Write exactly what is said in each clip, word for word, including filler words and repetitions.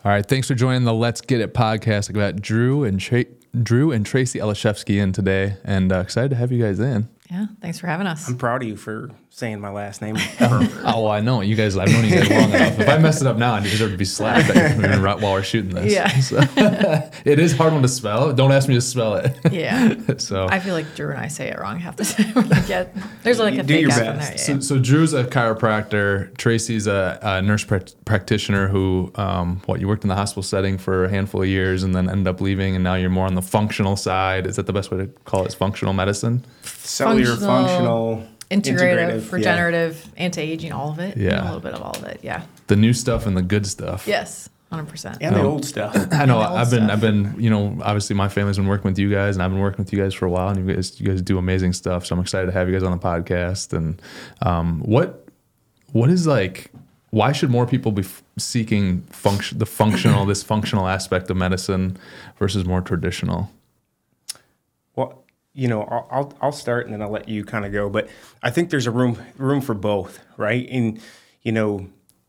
All right, thanks for joining the Let's Get It podcast. I got Drew and Tra- Drew and Tracy Elishevsky in today, and uh, excited to have you guys in. Yeah, thanks for having us. I'm proud of you for saying my last name. Oh, well, I know you guys. I've known you guys long enough. If I mess it up now, I deserve to be slapped while we're shooting this. Yeah, so, it is hard one to spell. Don't ask me to spell it. Yeah. So I feel like Drew and I say it wrong half the time. We get, there's like a Do fake your F in best. there. Yeah. So, so Drew's a chiropractor. Tracy's a, a nurse pra- practitioner who, um, what, you worked in the hospital setting for a handful of years and then ended up leaving, and now you're more on the functional side. Is that the best way to call it? Is functional medicine? Cellular, Functional, functional, Integrative, integrative, regenerative, anti-aging, all of it. Yeah. A little bit of all of it. Yeah. The new stuff and the good stuff. Yes. one hundred percent. Yeah. And the Um, old stuff. I know. And the old I've been, stuff. I've been, you know, obviously my family's been working with you guys, and I've been working with you guys for a while, and you guys, you guys do amazing stuff. So I'm excited to have you guys on the podcast. And um, what, what is like, why should more people be f- seeking function, the functional, this functional aspect of medicine versus more traditional? Well, you know, I'll, I'll I'll start and then I'll let you kind of go. But I think there's a room room for both, right? And you know,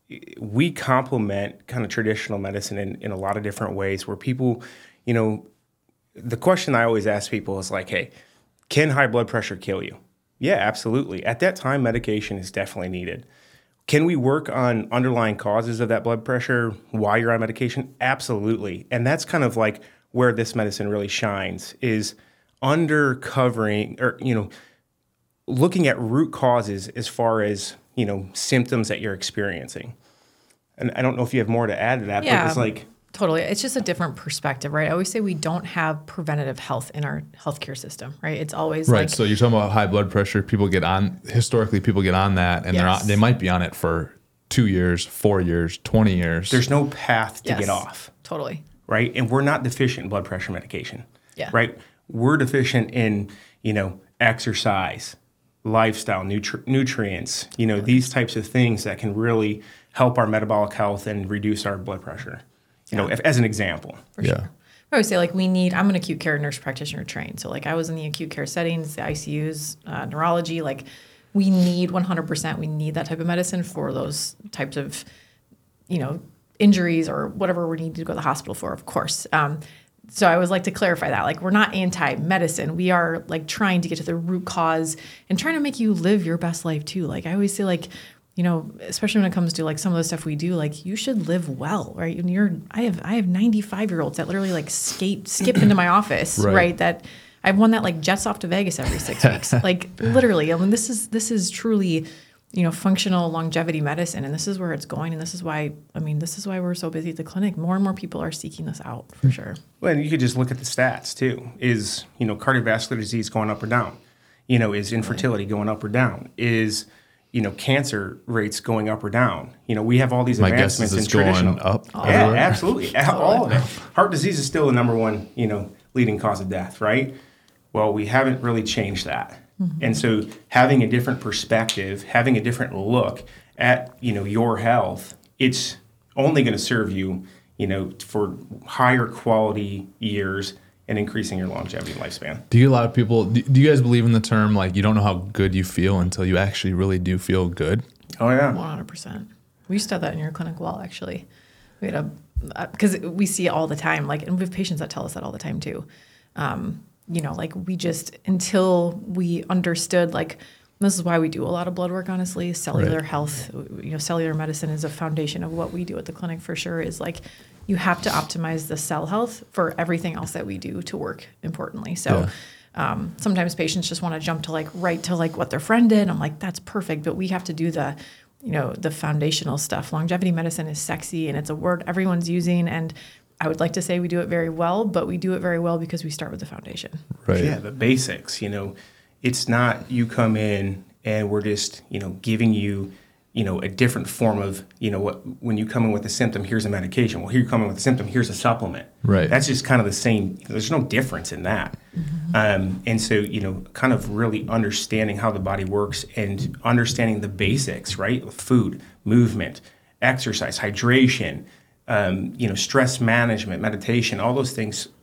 we complement kind of traditional medicine in, in a lot of different ways. Where people, you know, the question I always ask people is like, hey, can high blood pressure kill you? Yeah, absolutely. At that time, medication is definitely needed. Can we work on underlying causes of that blood pressure while you're on medication? Absolutely. And that's kind of like where this medicine really shines, is undercovering or, you know, looking at root causes as far as, you know, symptoms that you're experiencing. And I don't know if you have more to add to that, Yeah. but it's like, Totally. It's just a different perspective, right? I always say we don't have preventative health in our healthcare system, right? It's always Right. like, So you're talking about high blood pressure. People get on, historically, people get on that, and they're Yes. on, they might be on it for two years, four years, twenty years. there's no path to yes, get off, Totally. right? And we're not deficient in blood pressure medication, Yeah. right? We're deficient in, you know, exercise, lifestyle, nutri- nutrients, you know, these types of things that can really help our metabolic health and reduce our blood pressure, you know, if, as an example. For Yeah. sure. I always say, like, we need, I'm an acute care nurse practitioner trained. So, like, I was in the acute care settings, the I C Us, uh, neurology. Like, we need one hundred percent, we need that type of medicine for those types of, you know, injuries or whatever we need to go to the hospital for, of course. Um, so I always like to clarify that. Like, we're not anti-medicine. We are, like, trying to get to the root cause and trying to make you live your best life, too. Like, I always say, like, you know, especially when it comes to like some of the stuff we do, like you should live well, right? And you're, I have, I have ninety-five year olds that literally like skate, skip into my office, Right. right? That I've won that like jets off to Vegas every six weeks, like literally. I mean, this is, this is truly, you know, functional longevity medicine, and this is where it's going. And this is why, I mean, this is why we're so busy at the clinic. More and more people are seeking this out for sure. Well, and you could just look at the stats too. Is, you know, cardiovascular disease going up or down? You know, is infertility going up or down? Is, you know, cancer rates going up or down? You know, we have all these My guess advancements is in it's going traditional. up. Yeah, everywhere. absolutely. All of it. Heart disease is still the number one, you know, leading cause of death, right? Well, we haven't really changed that. Mm-hmm. And so having a different perspective, having a different look at, you know, your health, it's only going to serve you, you know, for higher quality years and increasing your longevity and lifespan. Do you get a lot of people, do, do you guys believe in the term, like, you don't know how good you feel until you actually really do feel good? Oh, yeah. one hundred percent. We used to have that in your clinic wall, actually. We had a, because we see it all the time, like, and we have patients that tell us that all the time too. Um, you know, like we just, until we understood, like, this is why we do a lot of blood work, honestly, cellular Right. health, you know, cellular medicine is a foundation of what we do at the clinic for sure, is like, you have to optimize the cell health for everything else that we do to work importantly. So Yeah. um, sometimes patients just want to jump to like, right to like what their friend did. I'm like, that's perfect, but we have to do the, you know, the foundational stuff. Longevity medicine is sexy and it's a word everyone's using. And I would like to say we do it very well, but we do it very well because we start with the foundation. Right. Yeah, the basics, you know, it's not you come in and we're just, you know, giving you, you know, a different form of, you know, what when you come in with a symptom, here's a medication. Well, here you come in with a symptom, here's a supplement. Right. That's just kind of the same. There's no difference in that. Mm-hmm. Um, and so, you know, kind of really understanding how the body works and understanding the basics, right? Food, movement, exercise, hydration, um, you know, stress management, meditation, all those things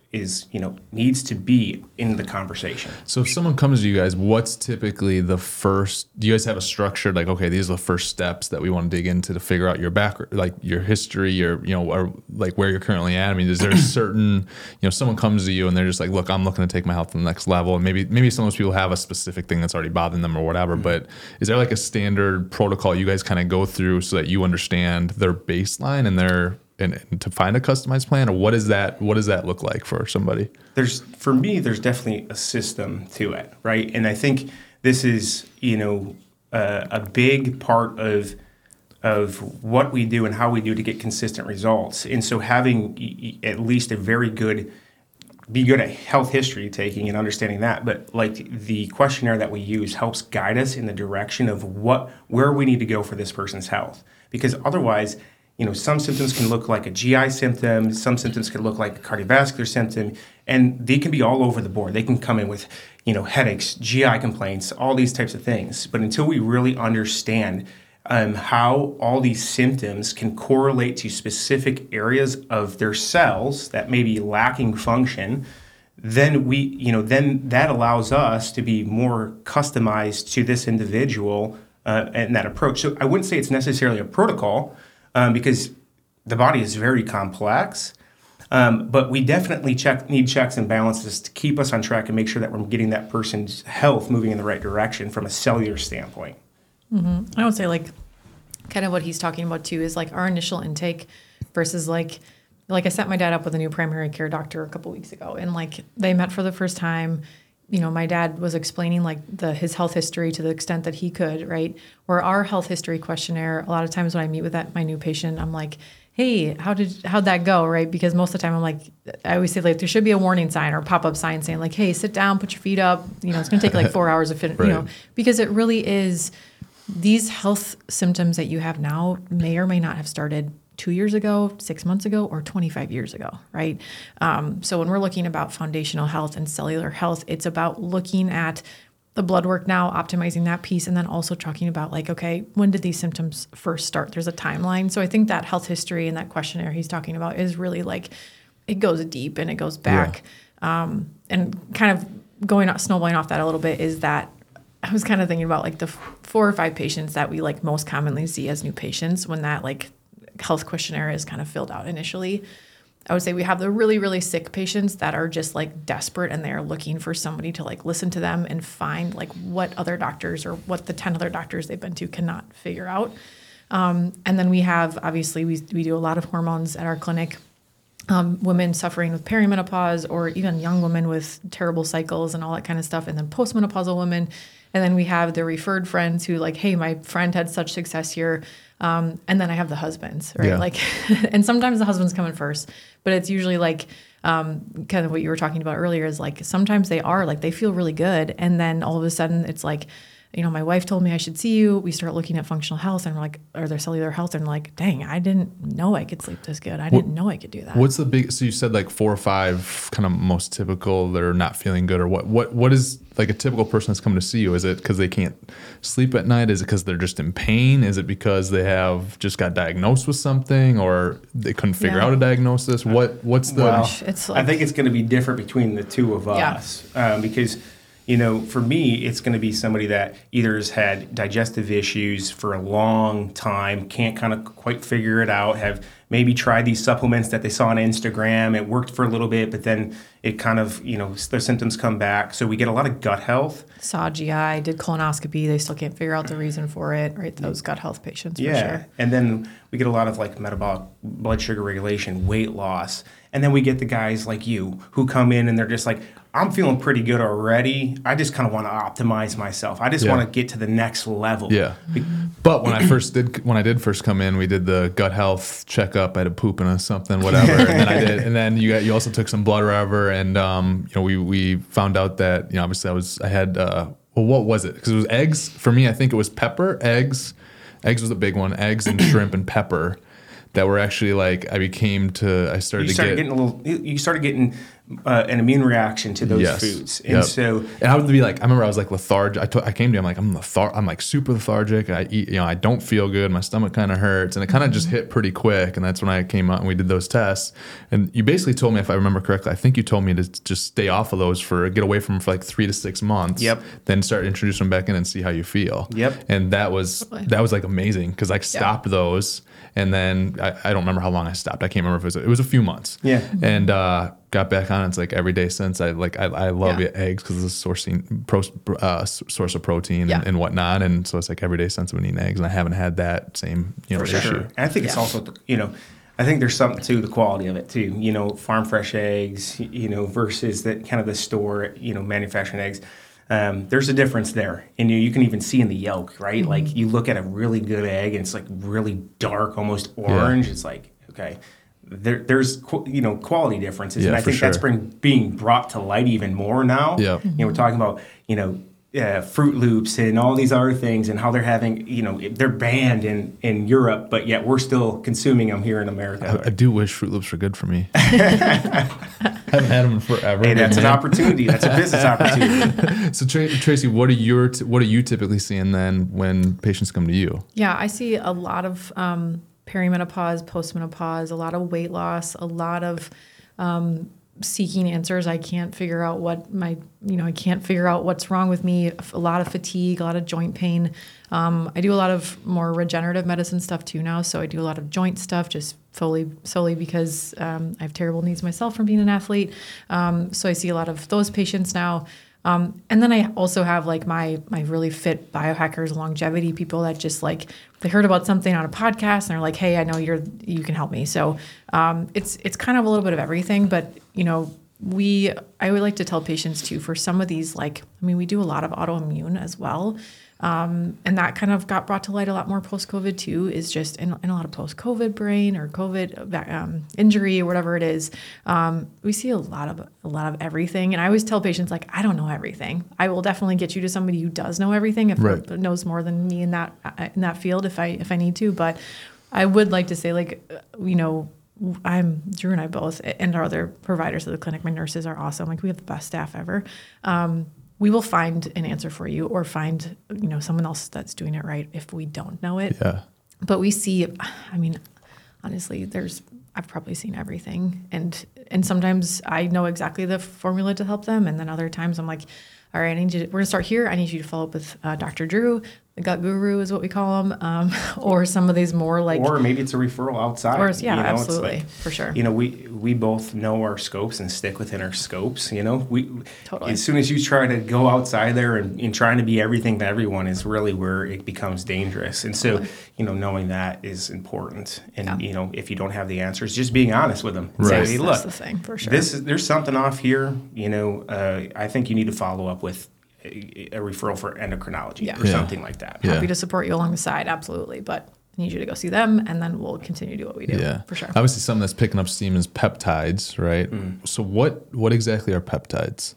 is, you know, needs to be in the conversation. So if someone comes to you guys, what's typically the first, do you guys have a structured, like, okay, these are the first steps that we want to dig into to figure out your background, like your history, your, you know, or like where you're currently at? I mean, is there a certain, you know, someone comes to you and they're just like, look, I'm looking to take my health to the next level. And maybe, maybe some of those people have a specific thing that's already bothering them or whatever, mm-hmm. but is there like a standard protocol you guys kind of go through so that you understand their baseline and their, And, and to find a customized plan, or what is that? What does that look like for somebody? There's, for me, there's definitely a system to it, right? And I think this is, you know, uh, a big part of of what we do and how we do to get consistent results. And so, having at least a very good, be good at health history taking and understanding that, but like the questionnaire that we use helps guide us in the direction of what where we need to go for this person's health, because otherwise, you know, some symptoms can look like a G I symptom, some symptoms can look like a cardiovascular symptom, and they can be all over the board. They can come in with, you know, headaches, G I complaints, all these types of things. But until we really understand um, how all these symptoms can correlate to specific areas of their cells that may be lacking function, then we, you know, then that allows us to be more customized to this individual uh, and that approach. So I wouldn't say it's necessarily a protocol, Um, because the body is very complex, um, but we definitely check need checks and balances to keep us on track and make sure that we're getting that person's health moving in the right direction from a cellular standpoint. Mm-hmm. I would say like kind of what he's talking about too is like our initial intake versus like, like I set my dad up with a new primary care doctor a couple weeks ago, and like they met for the first time. You know, my dad was explaining like the his health history to the extent that he could, right? Where our health history questionnaire, a lot of times when I meet with that my new patient, I'm like, hey, how did how'd that go, right? Because most of the time I'm like, I always say like there should be a warning sign or a pop-up sign saying like, hey, sit down, put your feet up. You know, it's going to take like four hours of fit, right. You know, because it really is these health symptoms that you have now may or may not have started two years ago, six months ago, or twenty-five years ago, right? Um, so when we're looking about foundational health and cellular health, it's about looking at the blood work now, optimizing that piece, and then also talking about like, okay, when did these symptoms first start? There's a timeline. So I think that health history and that questionnaire he's talking about is really like, it goes deep and it goes back. Yeah. Um, and kind of going off, snowballing off that a little bit is that I was kind of thinking about like the f- four or five patients that we like most commonly see as new patients when that like health questionnaire is kind of filled out initially. I would say we have the really, really sick patients that are just like desperate and they're looking for somebody to like listen to them and find like what other doctors or what the ten other doctors they've been to cannot figure out. Um, and then we have, obviously, we, we do a lot of hormones at our clinic. Um, women suffering with perimenopause or even young women with terrible cycles and all that kind of stuff. And then postmenopausal women. And then we have the referred friends who like, hey, my friend had such success here. Um, and then I have the husbands, right? Yeah. Like, and sometimes the husbands come in first, but it's usually like, um, kind of what you were talking about earlier is like, sometimes they are like, they feel really good. And then all of a sudden it's like, you know, my wife told me I should see you. We start looking at functional health and we're like, or their cellular health. And like, dang, I didn't know I could sleep this good. I didn't what, know I could do that. What's the big, so you said like four or five kind of most typical, they're not feeling good, or what, what, what is like a typical person that's coming to see you? Is it because they can't sleep at night? Is it because they're just in pain? Is it because they have just got diagnosed with something or they couldn't figure yeah. out a diagnosis? What, what's the, well, it's like, I think it's going to be different between the two of us yeah. um, because you know, for me, it's going to be somebody that either has had digestive issues for a long time, can't kind of quite figure it out, have maybe tried these supplements that they saw on Instagram. It worked for a little bit, but then it kind of, you know, their symptoms come back. So we get a lot of gut health. Saw G I, did colonoscopy. They still can't figure out the reason for it, right? Those gut health patients, yeah. for sure. And then we get a lot of like metabolic blood sugar regulation, weight loss. And then we get the guys like you who come in and they're just like, I'm feeling pretty good already. I just kind of want to optimize myself. I just yeah. want to get to the next level. Yeah. But when I first did, when I did first come in, we did the gut health checkup. I had a poop and a something, whatever. And then I did, and then you got, you also took some blood, whatever. And um, you know, we we found out that, you know, obviously I was I had uh, well, what was it? Because it was eggs for me. I think it was pepper, eggs. Eggs was a big one. Eggs and shrimp and pepper. That were actually like I became to I started you started to get getting a little. You started getting uh, an immune reaction to those Yes. foods. And Yep. so, and I would be like, I remember I was like lethargic. I, to, I came to him like, I'm lethar- I'm like super lethargic. I eat, you know, I don't feel good. My stomach kind of hurts, and it kind of just hit pretty quick. And that's when I came out and we did those tests. And you basically told me, if I remember correctly, I think you told me to just stay off of those for get away from them for like three to six months. Yep. Then start introducing them back in and see how you feel. Yep. And that was Totally. that was like amazing because I stopped those, and then I, I don't remember how long I stopped. I can't remember if it was it was a few months. Yeah. And uh, got back on. It's like every day since. I like I, I love Yeah. it, eggs because it's a sourcing pro, uh, s- source of protein Yeah. and, and whatnot. And so it's like every day since I've been eating eggs, and I haven't had that same you know for issue. sure. And I think it's Yeah. also, the- you know, I think there's something to the quality of it too. You know, farm fresh eggs, you know, versus the kind of the store, you know, manufacturing eggs. Um, there's a difference there, and you, you can even see in the yolk, right? Mm-hmm. Like you look at a really good egg, and it's like really dark, almost orange. It's like, okay, there, there's qu- you know quality differences, Yeah, and I for think that's sure. bring, being brought to light even more now. Yeah. You know, we're talking about you know uh, Fruit Loops and all these other things, and how they're having you know they're banned in in Europe, but yet we're still consuming them here in America. I, I do wish Fruit Loops were good for me. Haven't had them in forever. Hey, that's an man. opportunity. That's a business opportunity. So Tra- Tracy, what are your t- what are you typically seeing then when patients come to you? Yeah, I see a lot of um, perimenopause, postmenopause, a lot of weight loss, a lot of um, seeking answers. I can't figure out what my, you know, I can't figure out what's wrong with me. A lot of fatigue, a lot of joint pain. Um, I do a lot of more regenerative medicine stuff too now. So I do a lot of joint stuff just solely, solely because um, I have terrible knees myself from being an athlete. Um, so I see a lot of those patients now. Um, and then I also have like my my really fit biohackers, longevity people that just like they heard about something on a podcast and they're like, hey, I know you're you can help me. So um, it's it's kind of a little bit of everything, but you know we I would like to tell patients too for some of these like I mean we do a lot of autoimmune as well. Um, and that kind of got brought to light a lot more post-COVID too, is just in, in a lot of post-COVID brain or COVID um, injury or whatever it is. Um, we see a lot of a lot of everything. And I always tell patients, like, I don't know everything. I will definitely get you to somebody who does know everything, if Right. knows more than me in that in that field if I if I need to. But I would like to say, like, you know, I'm Drew and I both, and our other providers of the clinic, my nurses are awesome. Like we have the best staff ever. Um, we will find an answer for you or find, you know, someone else that's doing it right if we don't know it. Yeah. But we see, I mean, honestly, there's, I've probably seen everything. And, and sometimes I know exactly the formula to help them. And then other times I'm like, all right, I need you to, we're gonna start here. I need you to follow up with uh, Doctor Drew, the gut guru is what we call him. Um, or some of these more like, Or maybe it's a referral outside. or, yeah, you know, it's absolutely, like, for sure. You know, we we both know our scopes and stick within our scopes. You know, we Totally. as soon as you try to go outside there and, and trying to be everything to everyone is really where it becomes dangerous. And so, Totally. you know, knowing that is important. And Yeah. you know, if you don't have the answers, just being honest with them. Right. Say, hey, That's look, the thing, for sure. this is there's something off here. You know, uh, I think you need to follow up with a, a referral for endocrinology Yeah. or Yeah. something like that. Yeah. Happy to support you along the side, absolutely. But I need you to go see them, and then we'll continue to do what we do. Yeah. For sure. Obviously, something that's picking up steam is peptides, right? Mm. So what what exactly are peptides?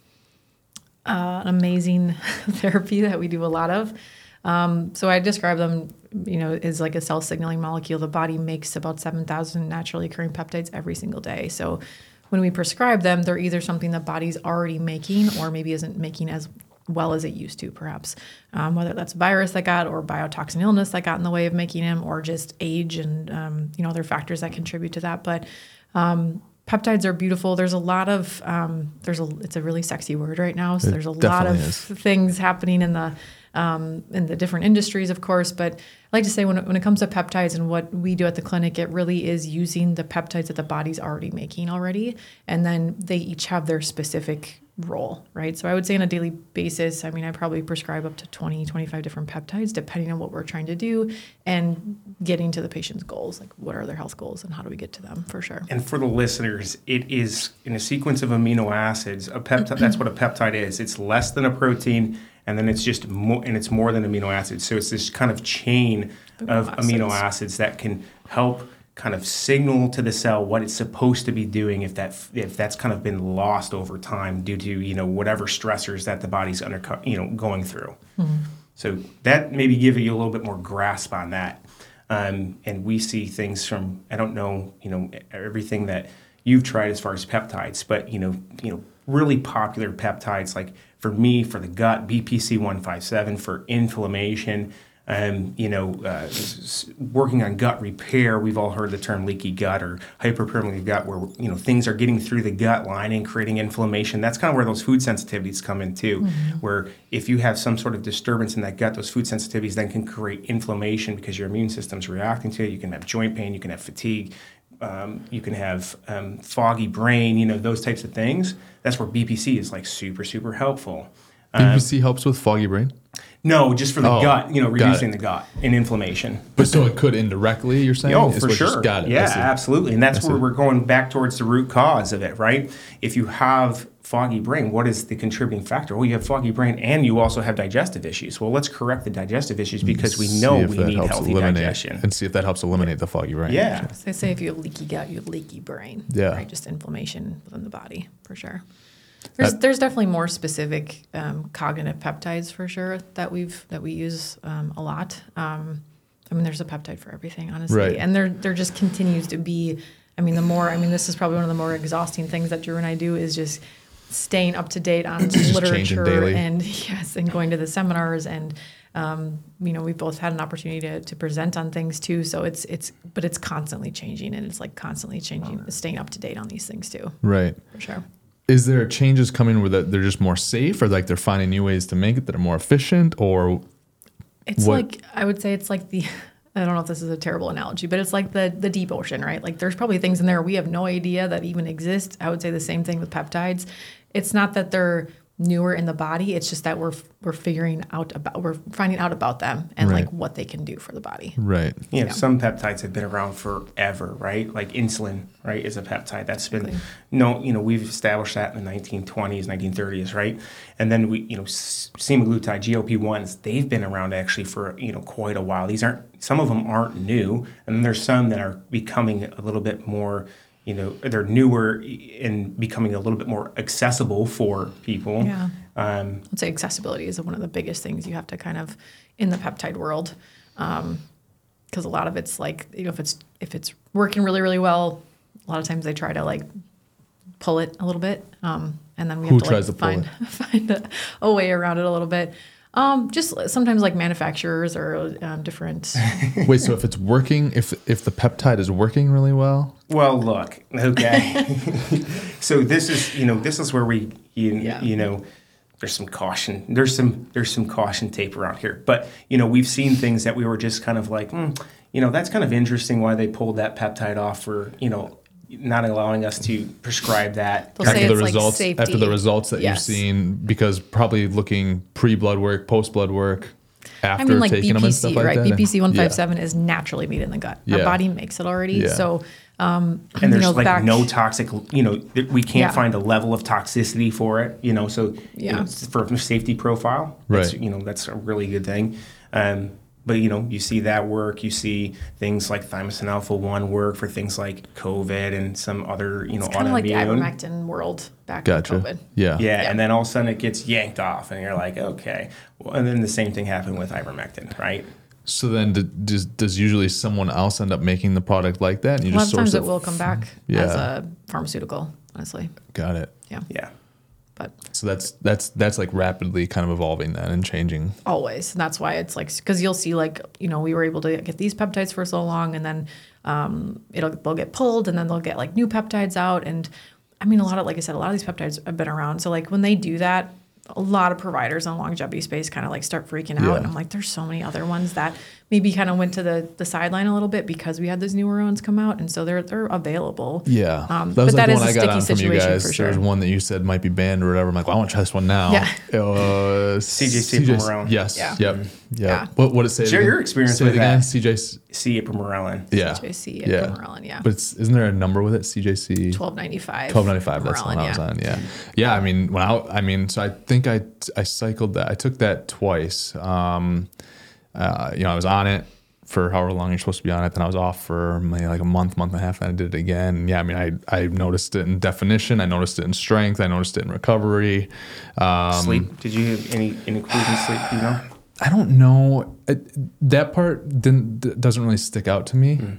Uh, an amazing therapy that we do a lot of. Um, so I describe them, you know, as like a cell signaling molecule. The body makes about seven thousand naturally occurring peptides every single day. So when we prescribe them, they're either something the body's already making or maybe isn't making as well as it used to, perhaps. Um, whether that's virus that got or biotoxin illness that got in the way of making them, or just age and, um, you know, other factors that contribute to that. But um, peptides are beautiful. There's a lot of, um, there's a, it's a really sexy word right now. So It there's a lot definitely of is. things happening in the, um, in the different industries, of course. But I like to say when it, when it comes to peptides and what we do at the clinic, it really is using the peptides that the body's already making already. And then they each have their specific role, right? So I would say on a daily basis, I mean, I probably prescribe up to twenty, twenty-five different peptides, depending on what we're trying to do and getting to the patient's goals. Like what are their health goals and how do we get to them, for sure. And for the listeners, it is in a sequence of amino acids. A peptide, that's what a peptide is. It's less than a protein, and then it's just more, and it's more than amino acids. So it's this kind of chain of Amino amino acids. acids that can help kind of signal to the cell what it's supposed to be doing if that if that's kind of been lost over time due to you know whatever stressors that the body's under you know going through. Mm-hmm. So that maybe give you a little bit more grasp on that. Um, and we see things from I don't know you know everything that you've tried as far as peptides, but you know, you know, really popular peptides like for me for the gut, B P C one fifty-seven for inflammation. Um, you know, uh, working on gut repair, we've all heard the term leaky gut or hyperpermeable gut, where you know things are getting through the gut lining, creating inflammation. That's kind of where those food sensitivities come in too. Mm-hmm. Where if you have some sort of disturbance in that gut, those food sensitivities then can create inflammation because your immune system's reacting to it. You can have joint pain, you can have fatigue, um, you can have um, foggy brain. You know, those types of things. That's where B P C is like super, super helpful. B P C um, helps with foggy brain? No, just for the oh, gut, you know, reducing the gut and inflammation. But so it could indirectly, you're saying? Oh, for sure. Got it. Yeah, absolutely. And that's where we're going back towards the root cause of it, right? If you have foggy brain, what is the contributing factor? Well, you have foggy brain and you also have digestive issues. Well, let's correct the digestive issues because we know we need healthy eliminate, digestion. And see if that helps eliminate the foggy brain. Yeah. So they say if you have leaky gut, you have leaky brain. Yeah. Right? Just inflammation within the body, for sure. There's, there's definitely more specific um, cognitive peptides for sure that we've that we use um, a lot. Um, I mean, there's a peptide for everything, honestly, right. and there there just continues to be. I mean, the more I mean, this is probably one of the more exhausting things that Drew and I do is just staying up to date on literature and yes, and going to the seminars and. Um, you know, we've both had an opportunity to, to present on things too. So it's it's but it's constantly changing and it's like constantly changing, staying up to date on these things too. Right. For sure. Is there changes coming where they're just more safe or like they're finding new ways to make it that are more efficient or it's what? like I would say it's like the I don't know if this is a terrible analogy, but it's like the the deep ocean, right? Like there's probably things in there we have no idea that even exist. I would say the same thing with peptides. It's not that they're newer in the body. It's just that we're we're figuring out about we're finding out about them and right. like what they can do for the body. Right. You know, yeah. some peptides have been around forever, right? Like insulin, right, is a peptide that's been exactly. no, you know, we've established that in the nineteen twenties, nineteen thirties, right? And then we, you know, semaglutide, G L P ones, they've been around actually for, you know, quite a while. These aren't some of them aren't new, and then there's some that are becoming a little bit more You know, they're newer and becoming a little bit more accessible for people. Yeah. Um, I'd say accessibility is one of the biggest things you have to kind of in the peptide world, because um, a lot of it's like you know if it's if it's working really really well, a lot of times they try to like pull it a little bit, um, and then we Who have to tries like to pull find it? find a, a way around it a little bit. Um, just sometimes like manufacturers or um, different. Wait, so if it's working, if if the peptide is working really well? Well, look, okay. So this is, you know, this is where we, you, Yeah. you know, there's some caution. There's some there's some caution tape around here. But, you know, we've seen things that we were just kind of like, mm, you know, that's kind of interesting why they pulled that peptide off for, you know, not allowing us to prescribe that. They'll say After the it's like results, safety. after the results that Yes. you've seen, because probably looking pre-blood work, post-blood work, after I mean, like taking them and B P C, stuff like right? that. B P C one Yeah. fifty-seven is naturally made in the gut. Yeah. Our body makes it already. Yeah. So, um, And there's you know, like back, no toxic, you know, th- we can't Yeah. find a level of toxicity for it, you know, so you Yeah. know, for a safety profile, that's, Right. you know, that's a really good thing. Um, but, you know, you see that work, you see things like thymosin alpha one work for things like COVID and some other, you know, it's kind of like the autoimmune. ivermectin world back Gotcha. in COVID. Yeah. Yeah, Yeah. and then all of a sudden it gets yanked off, and you're like, okay. Well, and then the same thing happened with ivermectin, right? So then, d- does does usually someone else end up making the product like that? And you A lot just of times source it will come back Yeah. as a pharmaceutical, honestly. Got it. Yeah. Yeah. But So that's that's that's like rapidly kind of evolving then and changing. always. And that's why it's like, because you'll see like, you know, we were able to get these peptides for so long and then um, it'll they'll get pulled and then they'll get like new peptides out. And I mean, a lot of, like I said, a lot of these peptides have been around. So like when they do that, a lot of providers in the longevity space kind of like start freaking out. Yeah. And I'm like, there's so many other ones that maybe kind of went to the, the sideline a little bit because we had those newer ones come out. And so they're they're available. Yeah. Um, that was but like that the is one a I got sticky on from you situation guys. for There sure. was one that you said might be banned or whatever. I'm like, well, I want to try this one now. Yeah. Uh, C J C Pomerone. Yes. Yeah. Yep. Yep. Yeah. What what it say? Share again? your experience Say it with again. that. C J C. C. Ipramerelin. Yeah. C J C Yeah. and Pomerelin, yeah. But it's, isn't there a number with it? C J C. twelve ninety-five. twelve ninety-five. That's the one Pomerelin, I was yeah. on. Yeah. Yeah. I mean, when I, I mean, so I think I, I cycled that. I took that twice. Um, uh, you know, I was on it for however long you're supposed to be on it. Then I was off for maybe like a month, month and a half. And I did it again. And yeah. I mean, I, I noticed it in definition. I noticed it in strength. I noticed it in recovery. Um, Sleep. Did you have any inclusion sleep? Do you know? I don't know. It, that part didn't d- doesn't really stick out to me.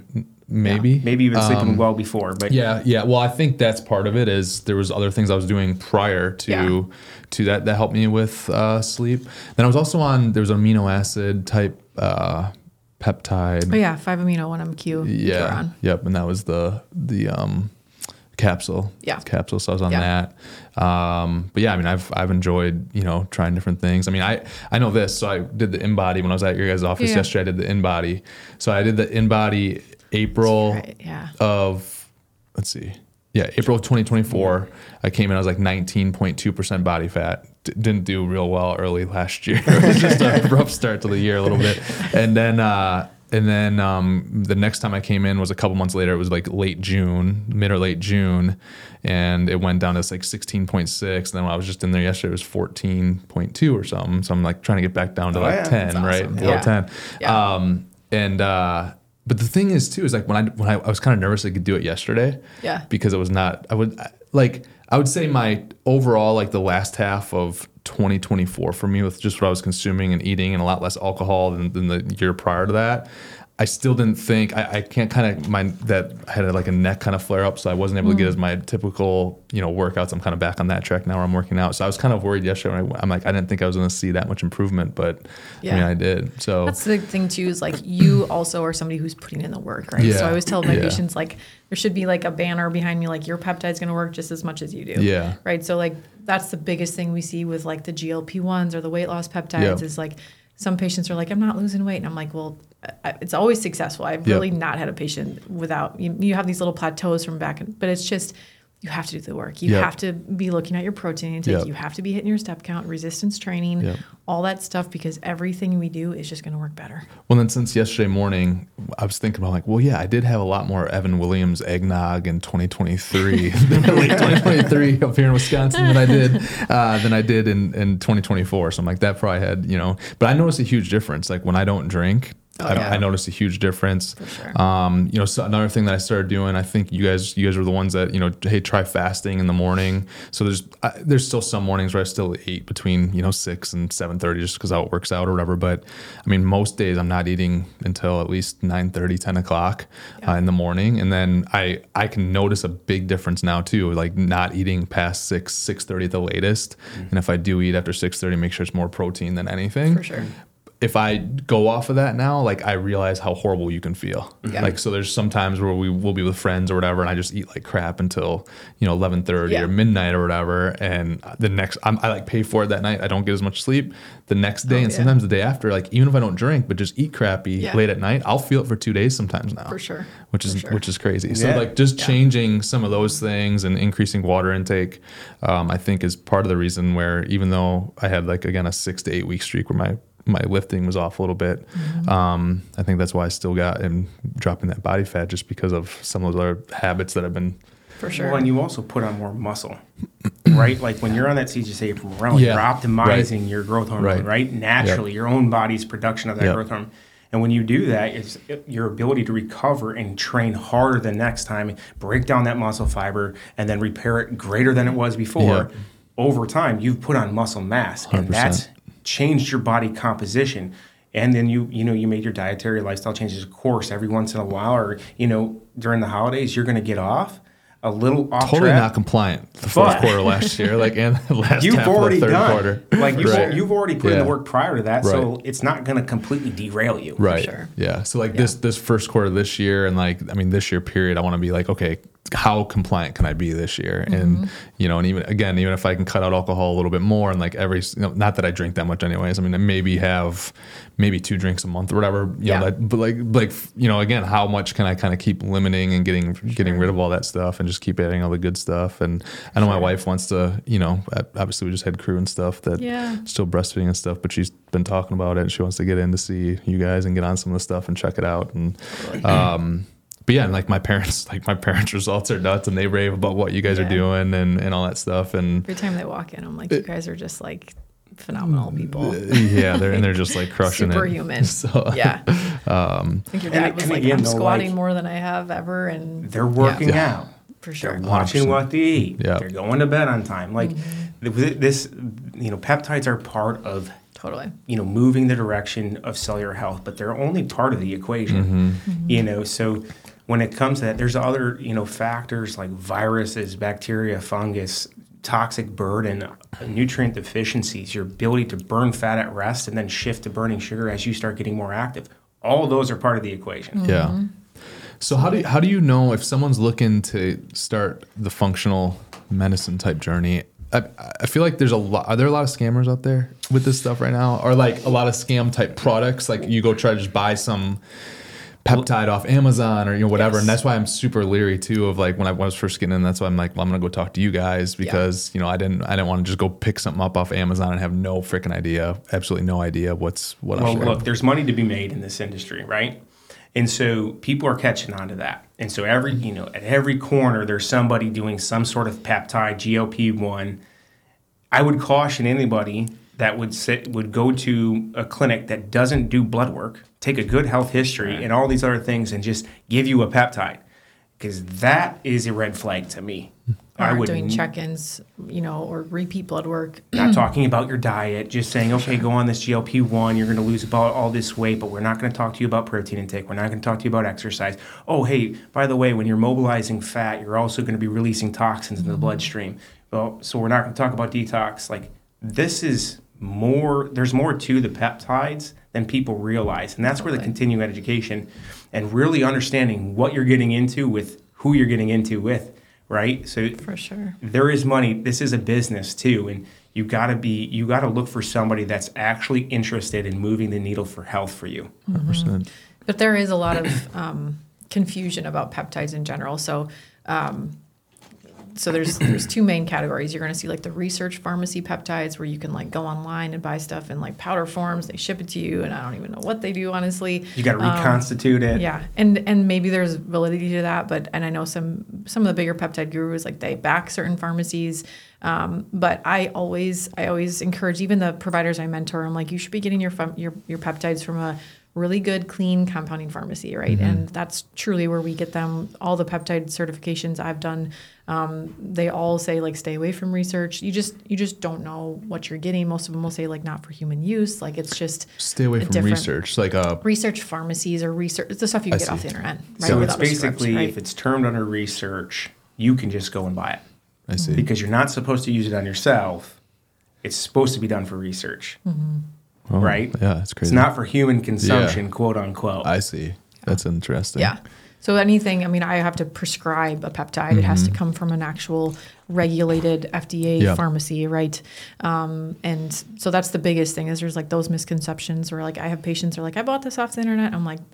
maybe. Yeah. Maybe even sleeping Um, well before. But Yeah, yeah. Well, I think that's part of it. Is there was other things I was doing prior to Yeah. to that that helped me with uh, sleep. Then I was also on there was an amino acid type uh, peptide. Oh yeah, five amino one M Q. Yeah. On. Yep. And that was the the um, capsule. Yeah. Capsule. So I was on Yeah. that. Um, but yeah, I mean, I've I've enjoyed you know trying different things. I mean, I I know this. So I did the InBody when I was at your guys' office Yeah. yesterday. I did the InBody. So I did the InBody April Right, yeah. of let's see. Yeah, April of twenty twenty-four. I came in, I was like nineteen point two percent body fat. D- didn't do real well early last year. It was just a rough start to the year a little bit. And then uh and then um the next time I came in was a couple months later. It was like late June, mid or late June, and it went down to like sixteen point six. And then when I was just in there yesterday, it was fourteen point two or something. So I'm like trying to get back down to Oh, like yeah. ten, That's right? awesome. Below Yeah. ten. Yeah. Um and uh but the thing is too is like when I when I, I was kind of nervous I could do it yesterday. Yeah. Because it was not I would like I would say my overall like the last half of twenty twenty-four for me with just what I was consuming and eating and a lot less alcohol than, than the year prior to that. I still didn't think I, I can't kind of my that I had a, like a neck kind of flare up, so I wasn't able to get as my typical you know workouts. I'm kind of back on that track now where I'm working out. So I was kind of worried yesterday. When I, I'm like I didn't think I was going to see that much improvement, but I mean Yeah. I did. So That's the thing too, is like you also are somebody who's putting in the work, right? Yeah. So I always tell my Yeah. patients like there should be like a banner behind me, like your peptide's gonna work just as much as you do. Yeah. Right. So like that's the biggest thing we see with like the G L P ones or the weight loss peptides Yep. is like some patients are like, I'm not losing weight. And I'm like, well, I, it's always successful. I've Yep. really not had a patient without, you, you have these little plateaus from back, but it's just, you have to do the work. You Yep. have to be looking at your protein intake. Yep. You have to be hitting your step count, resistance training, Yep. all that stuff, because everything we do is just going to work better. Well, then since yesterday morning, I was thinking about like, well, yeah, I did have a lot more Evan Williams eggnog in twenty twenty-three, late twenty twenty-three up here in Wisconsin than I did uh, than I did in, in twenty twenty-four. So I'm like, that probably had, you know, but I noticed a huge difference. Like when I don't drink, Oh, I, don't, yeah. I noticed a huge difference. For sure. Um, you know, so another thing that I started doing, I think you guys, you guys were the ones that, you know, hey, try fasting in the morning. So there's, I, there's still some mornings where I still eat between, you know, six and seven thirty, just because how it works out or whatever. But I mean, most days I'm not eating until at least nine thirty, ten o'clock Yeah. uh, in the morning. And then I, I can notice a big difference now too, like not eating past six, six thirty at the latest. Mm-hmm. And if I do eat after six thirty, make sure it's more protein than anything. For sure. If I go off of that now, like I realize how horrible you can feel. Yeah. Like, so there's some times where we will be with friends or whatever, and I just eat like crap until, you know, eleven thirty Yeah. or midnight or whatever. And the next, I'm, I like pay for it that night. I don't get as much sleep the next day. Oh, and yeah. sometimes the day after, like even if I don't drink, but just eat crappy Yeah. late at night, I'll feel it for two days sometimes now. For sure. Which For is, sure. which is crazy. So Yeah. like just Yeah. changing some of those things and increasing water intake, um, I think is part of the reason where even though I had like, again, a six to eight week streak where my my lifting was off a little bit. Mm-hmm. Um, I think that's why I still got and dropping that body fat just because of some of those other habits that I've been. For sure. Well, and you also put on more muscle, right? Like when you're on that C G C A from around, Yeah, you're optimizing right. your growth hormone, Right. right? Naturally, your own body's production of that Yep. growth hormone. And when you do that, it's your ability to recover and train harder the next time, break down that muscle fiber, and then repair it greater than it was before. Yep. Over time, you've put on muscle mass, one hundred and that's percent. changed your body composition. And then you, you know, you made your dietary lifestyle changes. Of course, every once in a while, or you know, during the holidays, you're going to get off a little off Totally track. not compliant the fourth But- quarter last year, like and the last You've half already of the third done, quarter. like you've, Right. you've already put in Yeah. the work prior to that, so Right. it's not going to completely derail you. Right. sure. Yeah. So like this this first quarter this year and like I mean this year period, I want to be like, okay, how compliant can I be this year? Mm-hmm. And you know, and even again, even if I can cut out alcohol a little bit more and like every you know, not that I drink that much anyways. I mean, I maybe have maybe two drinks a month or whatever. You Yeah. know, that, but like like you know, again, how much can I kind of keep limiting and getting getting rid of all that stuff and just keep adding all the good stuff? And I know my wife wants to, you know, obviously we just had crew and stuff that Yeah. still breastfeeding and stuff, but she's been talking about it and she wants to get in to see you guys and get on some of the stuff and check it out. And, um, but yeah, and like my parents, like my parents' results are nuts and they rave about what you guys Yeah. are doing and, and all that stuff. And Every time they walk in, I'm like, you guys are just like phenomenal people. yeah, they're, and they're just like crushing Superhuman. it. So, Yeah. um, I think your And- dad was and like, again, I'm though, squatting like- more than I have ever. And They're working Yeah. out. for They're sure. watching what they eat. Yeah. They're going to bed on time. Like Mm-hmm. th- this, you know, peptides are part of Totally. you know moving the direction of cellular health, but they're only part of the equation. Mm-hmm. Mm-hmm. You know, so when it comes to that, there's other, you know, factors like viruses, bacteria, fungus, toxic burden, nutrient deficiencies, your ability to burn fat at rest and then shift to burning sugar as you start getting more active. All of those are part of the equation. Mm-hmm. Yeah. So how do you, how do you know if someone's looking to start the functional medicine type journey? I, I feel like there's a lot. Are there a lot of scammers out there with this stuff right now, or like a lot of scam type products? Like you go try to just buy some peptide off Amazon or you know whatever, Yes. and that's why I'm super leery too of like when I was first getting in. That's why I'm like, well, I'm gonna go talk to you guys because you know I didn't I didn't want to just go pick something up off Amazon and have no freaking idea, absolutely no idea what's what. Well, I'm look, there's money to be made in this industry, right? And so people are catching on to that. And so every, you know, at every corner, there's somebody doing some sort of peptide, G L P one. I would caution anybody that would sit, would go to a clinic that doesn't do blood work, take a good health history and all these other things and just give you a peptide. Because that is a red flag to me. I Aren't would doing check-ins, you know, or repeat blood work. not talking about your diet, just saying, okay, go on this G L P one, you're going to lose about all this weight, but we're not going to talk to you about protein intake. We're not going to talk to you about exercise. Oh, hey, by the way, when you're mobilizing fat, you're also going to be releasing toxins into the bloodstream. Well, so we're not going to talk about detox. Like, this is more, there's more to the peptides than people realize. And that's where the continuing education and really understanding what you're getting into with who you're getting into with. Right? So For sure. there is money. This is a business too. And you gotta be, you gotta look for somebody that's actually interested in moving the needle for health for you. one hundred percent. But there is a lot of um, confusion about peptides in general. So, um, so there's there's two main categories. You're going to see like the research pharmacy peptides, where you can like go online and buy stuff in like powder forms. They ship it to you, and I don't even know what they do, honestly. You got to reconstitute um, it. Yeah, and and maybe there's validity to that, but and I know some some of the bigger peptide gurus, like they back certain pharmacies. Um, but I always I always encourage even the providers I mentor. I'm like, you should be getting your your your peptides from a really good, clean compounding pharmacy, right? Mm-hmm. And that's truly where we get them. All the peptide certifications I've done, um, they all say like stay away from research. You just you just don't know what you're getting. Most of them will say like not for human use. Like it's just stay away from research. Like uh, research pharmacies or research. It's the stuff you can I get see. off the internet. Right? So Without it's a script, basically right? if it's termed under research, you can just go and buy it. I see. Because you're not supposed to use it on yourself. It's supposed to be done for research. Mm-hmm. Oh, right? Yeah, it's crazy. It's not for human consumption, Yeah. quote unquote. I see. That's interesting. Yeah. So anything, I mean, I have to prescribe a peptide. Mm-hmm. It has to come from an actual regulated F D A Yep. pharmacy, right? Um, and so that's the biggest thing is there's like those misconceptions where like I have patients who are like, I bought this off the internet. I'm like,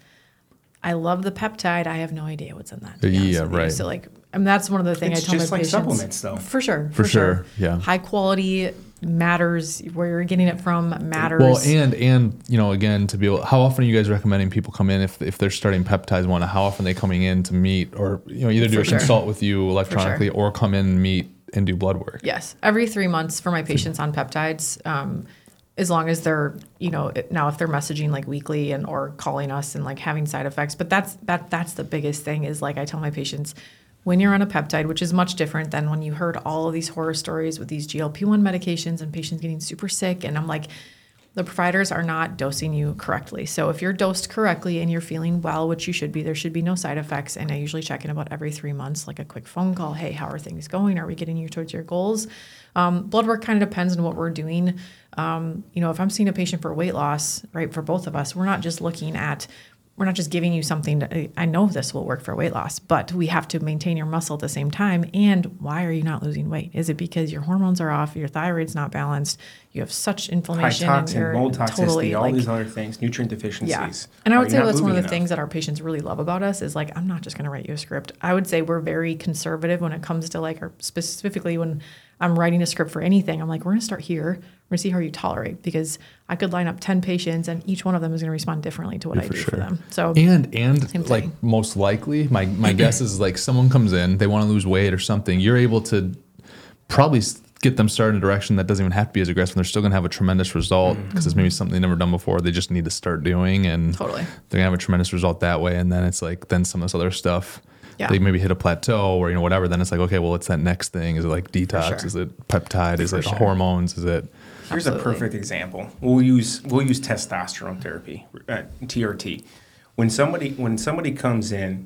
I love the peptide. I have no idea what's in that. to be honest Yeah, with you. right. So like, I mean, that's one of the things It's I tell just my like patients. supplements, though. For sure. For For, sure, yeah. High quality matters. Where you're getting it from matters. Well, and and you know, again, to be able, how often are you guys recommending people come in if if they're starting peptides one? How often are they coming in to meet, or you know, either do For a sure. consult with you electronically, sure. or come in and meet and do blood work? Yes, every three months for my patients on peptides, um, as long as they're, you know, it- now if they're messaging like weekly and or calling us and like having side effects, but that's that that's the biggest thing is like I tell my patients, when you're on a peptide, which is much different than when you heard all of these horror stories with these G L P one medications and patients getting super sick, and I'm like, the providers are not dosing you correctly. So if you're dosed correctly and you're feeling well, which you should be, there should be no side effects. And I usually check in about every three months, like a quick phone call. Hey, how are things going? Are we getting you towards your goals? Um, blood work kind of depends on what we're doing. Um, you know, if I'm seeing a patient for weight loss, right, for both of us, we're not just looking at we're not just giving you something to, I know this will work for weight loss, but we have to maintain your muscle at the same time. And why are you not losing weight? Is it because your hormones are off, your thyroid's not balanced, you have such High inflammation, toxin, and you're mold toxicity, totally all like, these other things, nutrient deficiencies. yeah. And I Are would you say not that's one of moving the enough? things that our patients really love about us is like, I'm not just going to write you a script. I would say we're very conservative when it comes to like, or specifically when I'm writing a script for anything, I'm like, we're going to start here. We're going to see how you tolerate, because I could line up ten patients and each one of them is going to respond differently to what Yeah, I for do sure. for them. So And and Same like thing. most likely, my my guess is like someone comes in, they want to lose weight or something. You're able to probably s- get them started in a direction that doesn't even have to be as aggressive. They're still going to have a tremendous result because it's maybe something they've never done before. They just need to start doing, and Totally. they're gonna have a tremendous result that way. And then it's like then some of this other stuff. Yeah. They maybe hit a plateau or you know whatever. Then it's like, okay, well, what's that next thing? Is it like detox? sure. Is it peptide? Is For it sure. hormones? Is it Here's Absolutely. a perfect example. We'll use we'll use testosterone therapy, uh, T R T. When somebody when somebody comes in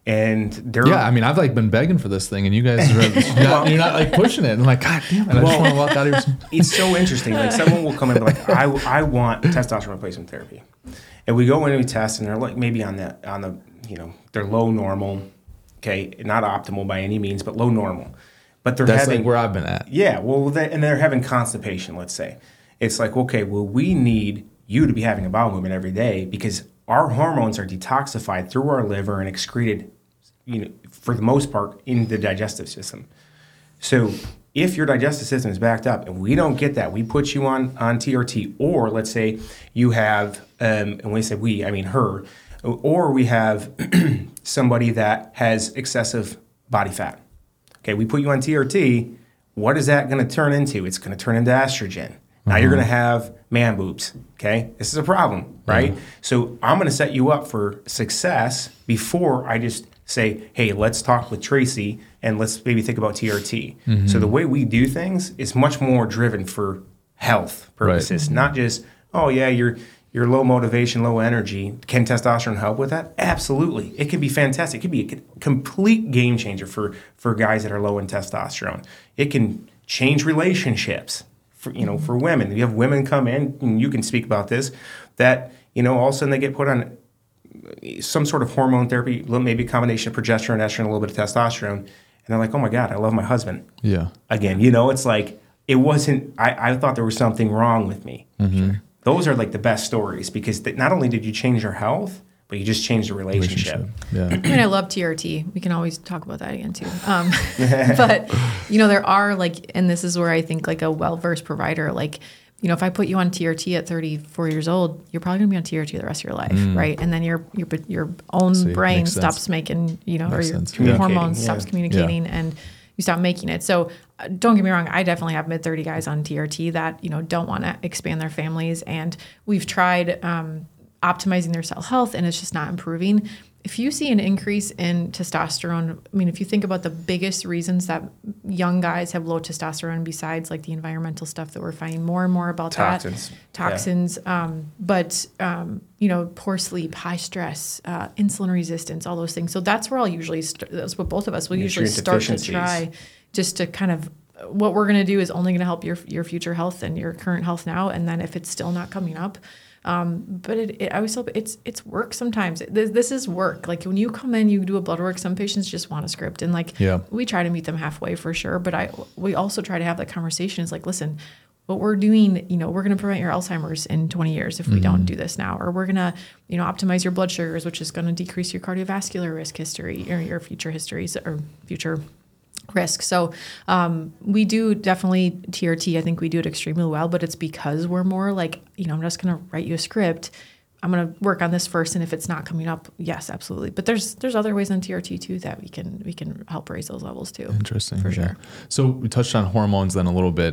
And they're Yeah, I mean, I've like been begging for this thing, and you guys are you're not, you're not like pushing it. And I'm like, God damn it! I just want to walk out of here. It's so interesting. Like someone will come in and be like, I, I want testosterone replacement therapy, and we go in and we test, and they're like maybe on the on the you know they're low normal, okay, not optimal by any means, but low normal. But they're That's having like where I've been at. yeah, well, they, and they're having constipation. Let's say it's like okay, well, we need you to be having a bowel movement every day because our hormones are detoxified through our liver and excreted, you know, for the most part, in the digestive system. So if your digestive system is backed up and we don't get that, we put you on, on T R T, or let's say you have, um, and when we say we, I mean her, or we have somebody that has excessive body fat. Okay, we put you on T R T, what is that going to turn into? It's going to turn into estrogen. Now mm-hmm. you're going to have man boobs, okay? This is a problem, right? Mm-hmm. So I'm going to set you up for success before I just say, hey, let's talk with Tracy and let's maybe think about T R T. Mm-hmm. So the way we do things is much more driven for health purposes, right. Not just, oh yeah, you're you're low motivation, low energy. Can testosterone help with that? Absolutely. It can be fantastic. It can be a complete game changer for, for guys that are low in testosterone. It can change relationships. For, you know, for women, you have women come in, and you can speak about this, that, you know, all of a sudden they get put on some sort of hormone therapy, maybe a combination of progesterone, estrogen, a little bit of testosterone, and they're like, oh my God, I love my husband. Yeah. Again, you know, it's like, it wasn't, I, I thought there was something wrong with me. Mm-hmm. Sure. Those are like the best stories because th- not only did you change your health, but you just changed the relationship. relationship. Yeah. I mean, I love T R T. We can always talk about that again too. Um, but you know, there are like, and this is where I think like a well-versed provider, like, you know, if I put you on T R T at thirty-four years old, you're probably gonna be on T R T the rest of your life, mm. right? And then your your your own See, brain stops making, you know, makes or your, your hormones yeah. stops communicating, yeah. and you stop making it. So uh, don't get me wrong, I definitely have mid thirty guys on T R T that, you know, don't want to expand their families, and we've tried um, optimizing their cell health, and it's just not improving. If you see an increase in testosterone, I mean, if you think about the biggest reasons that young guys have low testosterone, besides like the environmental stuff that we're finding more and more about toxins. that, toxins, yeah. um, but, um, you know, poor sleep, high stress, uh, insulin resistance, all those things. So that's where I'll usually, st- that's what both of us will usually start to try, just to kind of, what we're going to do is only going to help your your future health and your current health now. And then if it's still not coming up, Um, but it, it, I always tell it's it's work sometimes. This, this is work. Like when you come in, you do a blood work. Some patients just want a script, and like yeah. we try to meet them halfway for sure. But I we also try to have that conversation. It's like, listen, what we're doing, you know, we're going to prevent your Alzheimer's in twenty years if we mm-hmm. don't do this now, or we're going to, you know, optimize your blood sugars, which is going to decrease your cardiovascular risk history or your future histories or future risk. So um, we do definitely T R T. I think we do it extremely well, but it's because we're more like, you know, I'm just going to write you a script. I'm going to work on this first, and if it's not coming up, yes, absolutely. But there's there's other ways on T R T too that we can we can help raise those levels too. Interesting, for yeah. sure. So we touched on hormones then a little bit,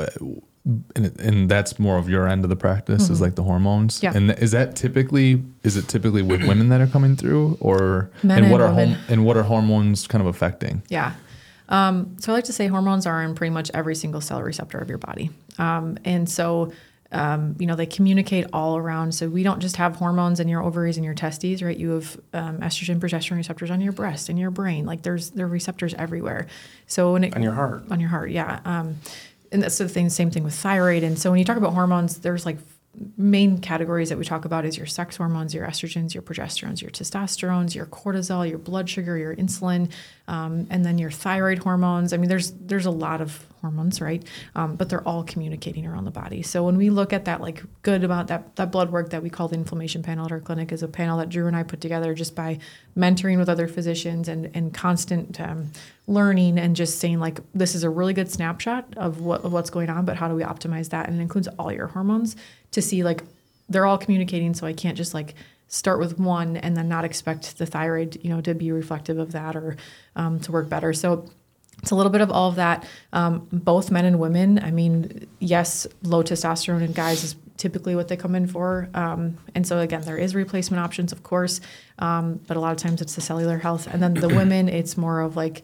and, and that's more of your end of the practice mm-hmm. is like the hormones. Yeah. And is that typically is it typically with women that are coming through, or Men and what and are women. hom- and what are hormones kind of affecting? Yeah. Um, so I like to say hormones are in pretty much every single cell receptor of your body. Um, and so, um, you know, they communicate all around. So we don't just have hormones in your ovaries and your testes, right? You have um, estrogen, progesterone receptors on your breast and your brain. Like there's there are receptors everywhere. So when it, on your heart, on your heart, yeah. Um, and that's the thing. Same thing with thyroid. And so when you talk about hormones, there's like main categories that we talk about is your sex hormones, your estrogens, your progesterones, your testosterones, your cortisol, your blood sugar, your insulin, um, and then your thyroid hormones. I mean, there's there's a lot of hormones, right? Um, but they're all communicating around the body. So when we look at that, like good about that that blood work that we call the inflammation panel at our clinic is a panel that Drew and I put together just by mentoring with other physicians and and constant um, learning and just saying like, this is a really good snapshot of what of what's going on, but how do we optimize that? And it includes all your hormones to see like they're all communicating. So I can't just like start with one and then not expect the thyroid, you know, to be reflective of that or um, to work better. So it's a little bit of all of that. Um, both men and women. I mean, yes, low testosterone in guys is typically what they come in for. Um, and so again, there is replacement options, of course, um, but a lot of times it's the cellular health. And then the women, it's more of like,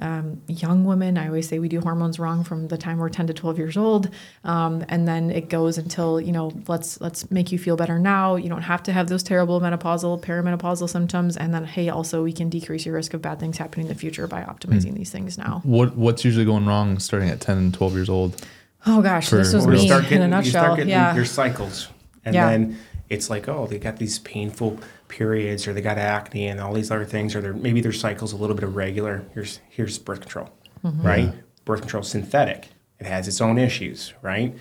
Um, young women, I always say we do hormones wrong from the time we're ten to twelve years old. Um, and then it goes until, you know, let's, let's make you feel better now. You don't have to have those terrible menopausal, perimenopausal symptoms. And then, hey, also we can decrease your risk of bad things happening in the future by optimizing mm. these things now. What, what's usually going wrong starting at ten and twelve years old? Oh gosh, For, this was well, me start getting, in a nutshell. You start getting yeah. your cycles. And yeah. then it's like, oh, they got these painful periods, or they got acne and all these other things, or they're, maybe their cycle's a little bit irregular. Here's here's birth control, mm-hmm. right? Yeah. Birth control synthetic. It has its own issues, right?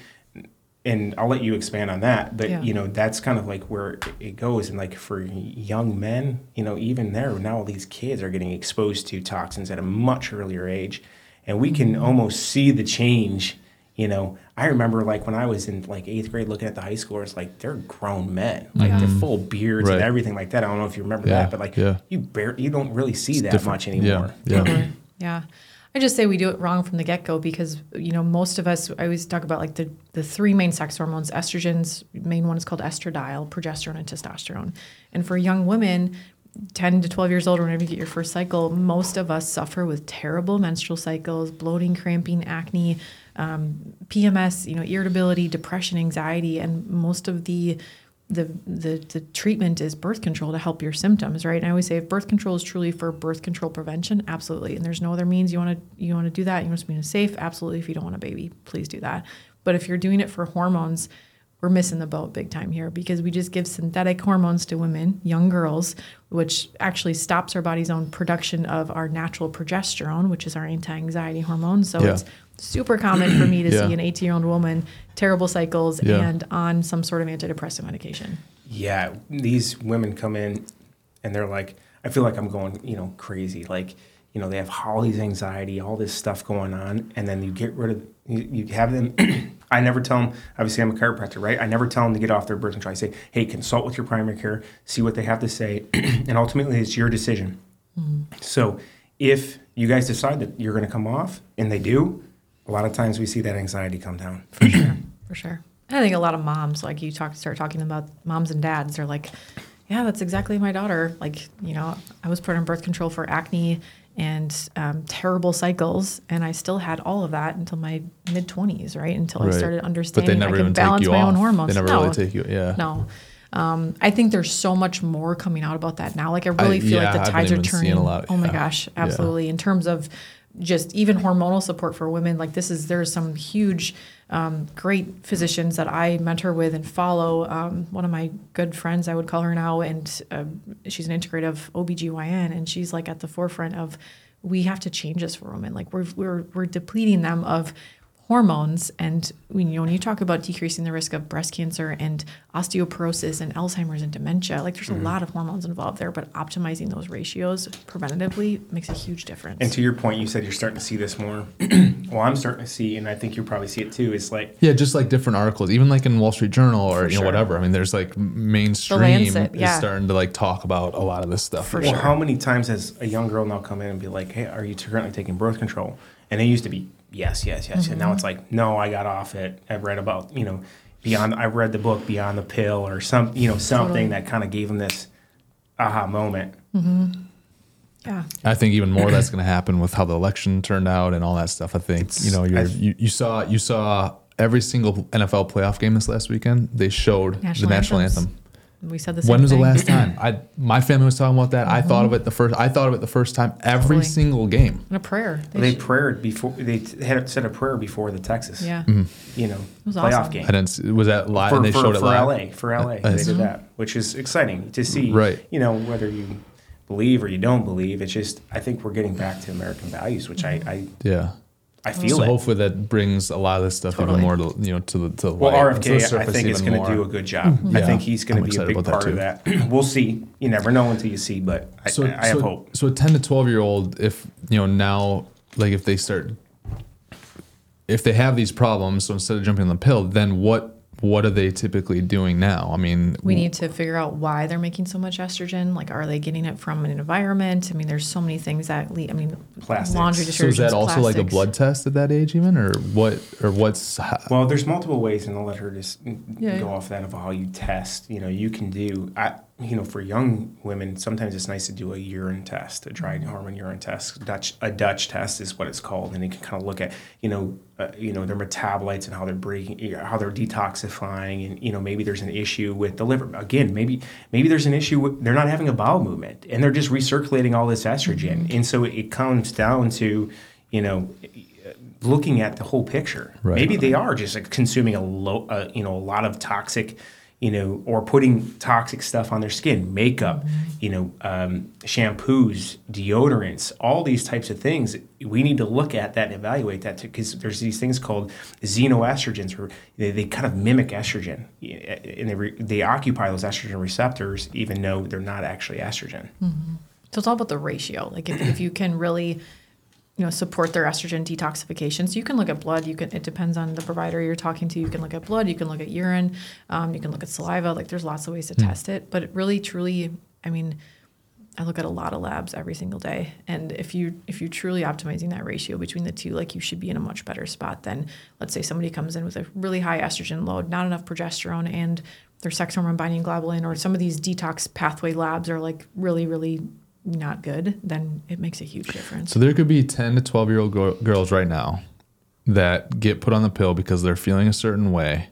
And I'll let you expand on that. But, yeah. you know, that's kind of like where it goes. And like for young men, you know, even there, now all these kids are getting exposed to toxins at a much earlier age. And we can almost see the change. You know, I remember like when I was in like eighth grade looking at the high schoolers, like they're grown men, like yeah. they're full beards right. and everything like that. I don't know if you remember yeah. that, but like yeah. you bar- you don't really see it's that different. much anymore. Yeah. Yeah. yeah. I just say we do it wrong from the get-go because, you know, most of us, I always talk about like the, the three main sex hormones. Estrogen's main one is called estradiol, progesterone, and testosterone. And for young women, ten to twelve years old, or whenever you get your first cycle, most of us suffer with terrible menstrual cycles, bloating, cramping, acne, um, P M S, you know, irritability, depression, anxiety, and most of the, the the the treatment is birth control to help your symptoms, right? And I always say if birth control is truly for birth control prevention, absolutely. And there's no other means you want to you want to do that. You want to be safe, absolutely. If you don't want a baby, please do that. But if you're doing it for hormones, we're missing the boat big time here because we just give synthetic hormones to women, young girls, which actually stops our body's own production of our natural progesterone, which is our anti-anxiety hormone. So yeah. it's super common for me to yeah. see an eighteen-year-old woman, terrible cycles, yeah. and on some sort of antidepressant medication. Yeah, these women come in and they're like, I feel like I'm going, you know, crazy. Like, you know, they have all these anxiety, all this stuff going on, and then you get rid of, you, you have them. I never tell them, obviously I'm a chiropractor, right? I never tell them to get off their birth control. I say, hey, consult with your primary care, see what they have to say, and ultimately it's your decision. Mm-hmm. So if you guys decide that you're going to come off, and they do, a lot of times we see that anxiety come down. For sure, for sure. And I think a lot of moms, like you talk, start talking about moms and dads, they're like, yeah, that's exactly my daughter. Like, you know, I was put on birth control for acne and um, terrible cycles, and I still had all of that until my mid twenties, right? Until right. I started understanding I can balance my off. own hormones. They never no, really take you, yeah. No. Um, I think there's so much more coming out about that now. Like I really I, feel yeah, like the tides are turning. A lot, oh my yeah. gosh, absolutely. Yeah. In terms of just even hormonal support for women, like this is, there's some huge, um, great physicians that I mentor with and follow. Um, one of my good friends, I would call her now, and uh, she's an integrative O B G Y N, and she's like at the forefront of, we have to change this for women. Like we're we're we're depleting them of hormones, and when you know when you talk about decreasing the risk of breast cancer and osteoporosis and Alzheimer's and dementia, like there's mm-hmm. a lot of hormones involved there, but optimizing those ratios preventatively makes a huge difference. And to your point, you said you're starting to see this more. Well, I'm starting to see, and I think you probably see it too. It's like yeah, just like different articles, even like in Wall Street Journal or For you know sure. whatever. I mean, there's like mainstream Lancet, yeah. is starting to like talk about a lot of this stuff. For well, sure. how many times has a young girl now come in and be like, "Hey, are you currently taking birth control?" And it used to be yes, yes, yes, Mm-hmm. and now it's like, no, I got off it. I've read about you know, beyond. I read the book Beyond the Pill or some you know something Totally. that kind of gave them this aha moment. Mm-hmm. Yeah. I think even more that's going to happen with how the election turned out and all that stuff. I think It's- you know you're, I- you you saw you saw every single N F L playoff game this last weekend. They showed National the national anthems. anthem. We said the same When was thing. the last time? I my family was talking about that. I thought of it the first. I thought of it the first time every Totally. single game. And a prayer. They should- prayed before. They t- had said a prayer before the Texas, Yeah. you know, was playoff awesome. game. I didn't. see- Was that live? for, and they for, showed it for live. L A for L A Uh, they did that, which is exciting to see. Right. You know, whether you believe or you don't believe, it's just I think we're getting back to American values, which I I, Yeah. I feel So it. hopefully that brings a lot of this stuff Totally. even more to you know to the to the Well, light, R F to K, the I surface think is even going to more. do a good job. I Yeah. think he's going I'm to be a excited big about that part too. of that. We'll see. You never know until you see, but I, So, I, I have so, hope. So a ten to twelve year old, if you know now, like if they start, if they have these problems, so instead of jumping on the pill, then what what are they typically doing now? I mean, We need to figure out why they're making so much estrogen. Like, are they getting it from an environment? I mean, there's so many things that lead. I mean, Plastics. laundry so detergents. is that also like a plastics. blood test at that age, even, or what, or what's? Well, there's multiple ways, and I'll let her just Yeah, go yeah. off that of how you test. You know, you can do. I you know, for young women, sometimes it's nice to do a urine test, a dry hormone urine test. Dutch, a Dutch test is what it's called, and you can kind of look at, you know, uh, you know, their metabolites and how they're breaking, how they're detoxifying, and you know, maybe there's an issue with the liver. Again, maybe maybe there's an issue with they're not having a bowel movement, and they're just recirculating all this estrogen, mm-hmm. and so it, it comes down to, you know, looking at the whole picture. Right. Maybe they are just like consuming a low, uh, you know, a lot of toxic, you know, or putting toxic stuff on their skin, makeup, mm-hmm. you know, um, shampoos, deodorants, all these types of things. We need to look at that and evaluate that too, because there's these things called xenoestrogens, where they, they kind of mimic estrogen, and they re, they occupy those estrogen receptors, even though they're not actually estrogen. Mm-hmm. So it's all about the ratio. Like if, if you can really, you know, support their estrogen detoxification. So you can look at blood. You can. It depends on the provider you're talking to. You can look at blood. You can look at urine. Um, you can look at saliva. Like there's lots of ways to mm. test it. But it really, truly, I mean, I look at a lot of labs every single day. And if you if you're truly optimizing that ratio between the two, like you should be in a much better spot than, let's say, somebody comes in with a really high estrogen load, not enough progesterone, and their sex hormone binding globulin, or some of these detox pathway labs are like really, really not good, then it makes a huge difference. So there could be ten to twelve year old go- girls right now that get put on the pill because they're feeling a certain way,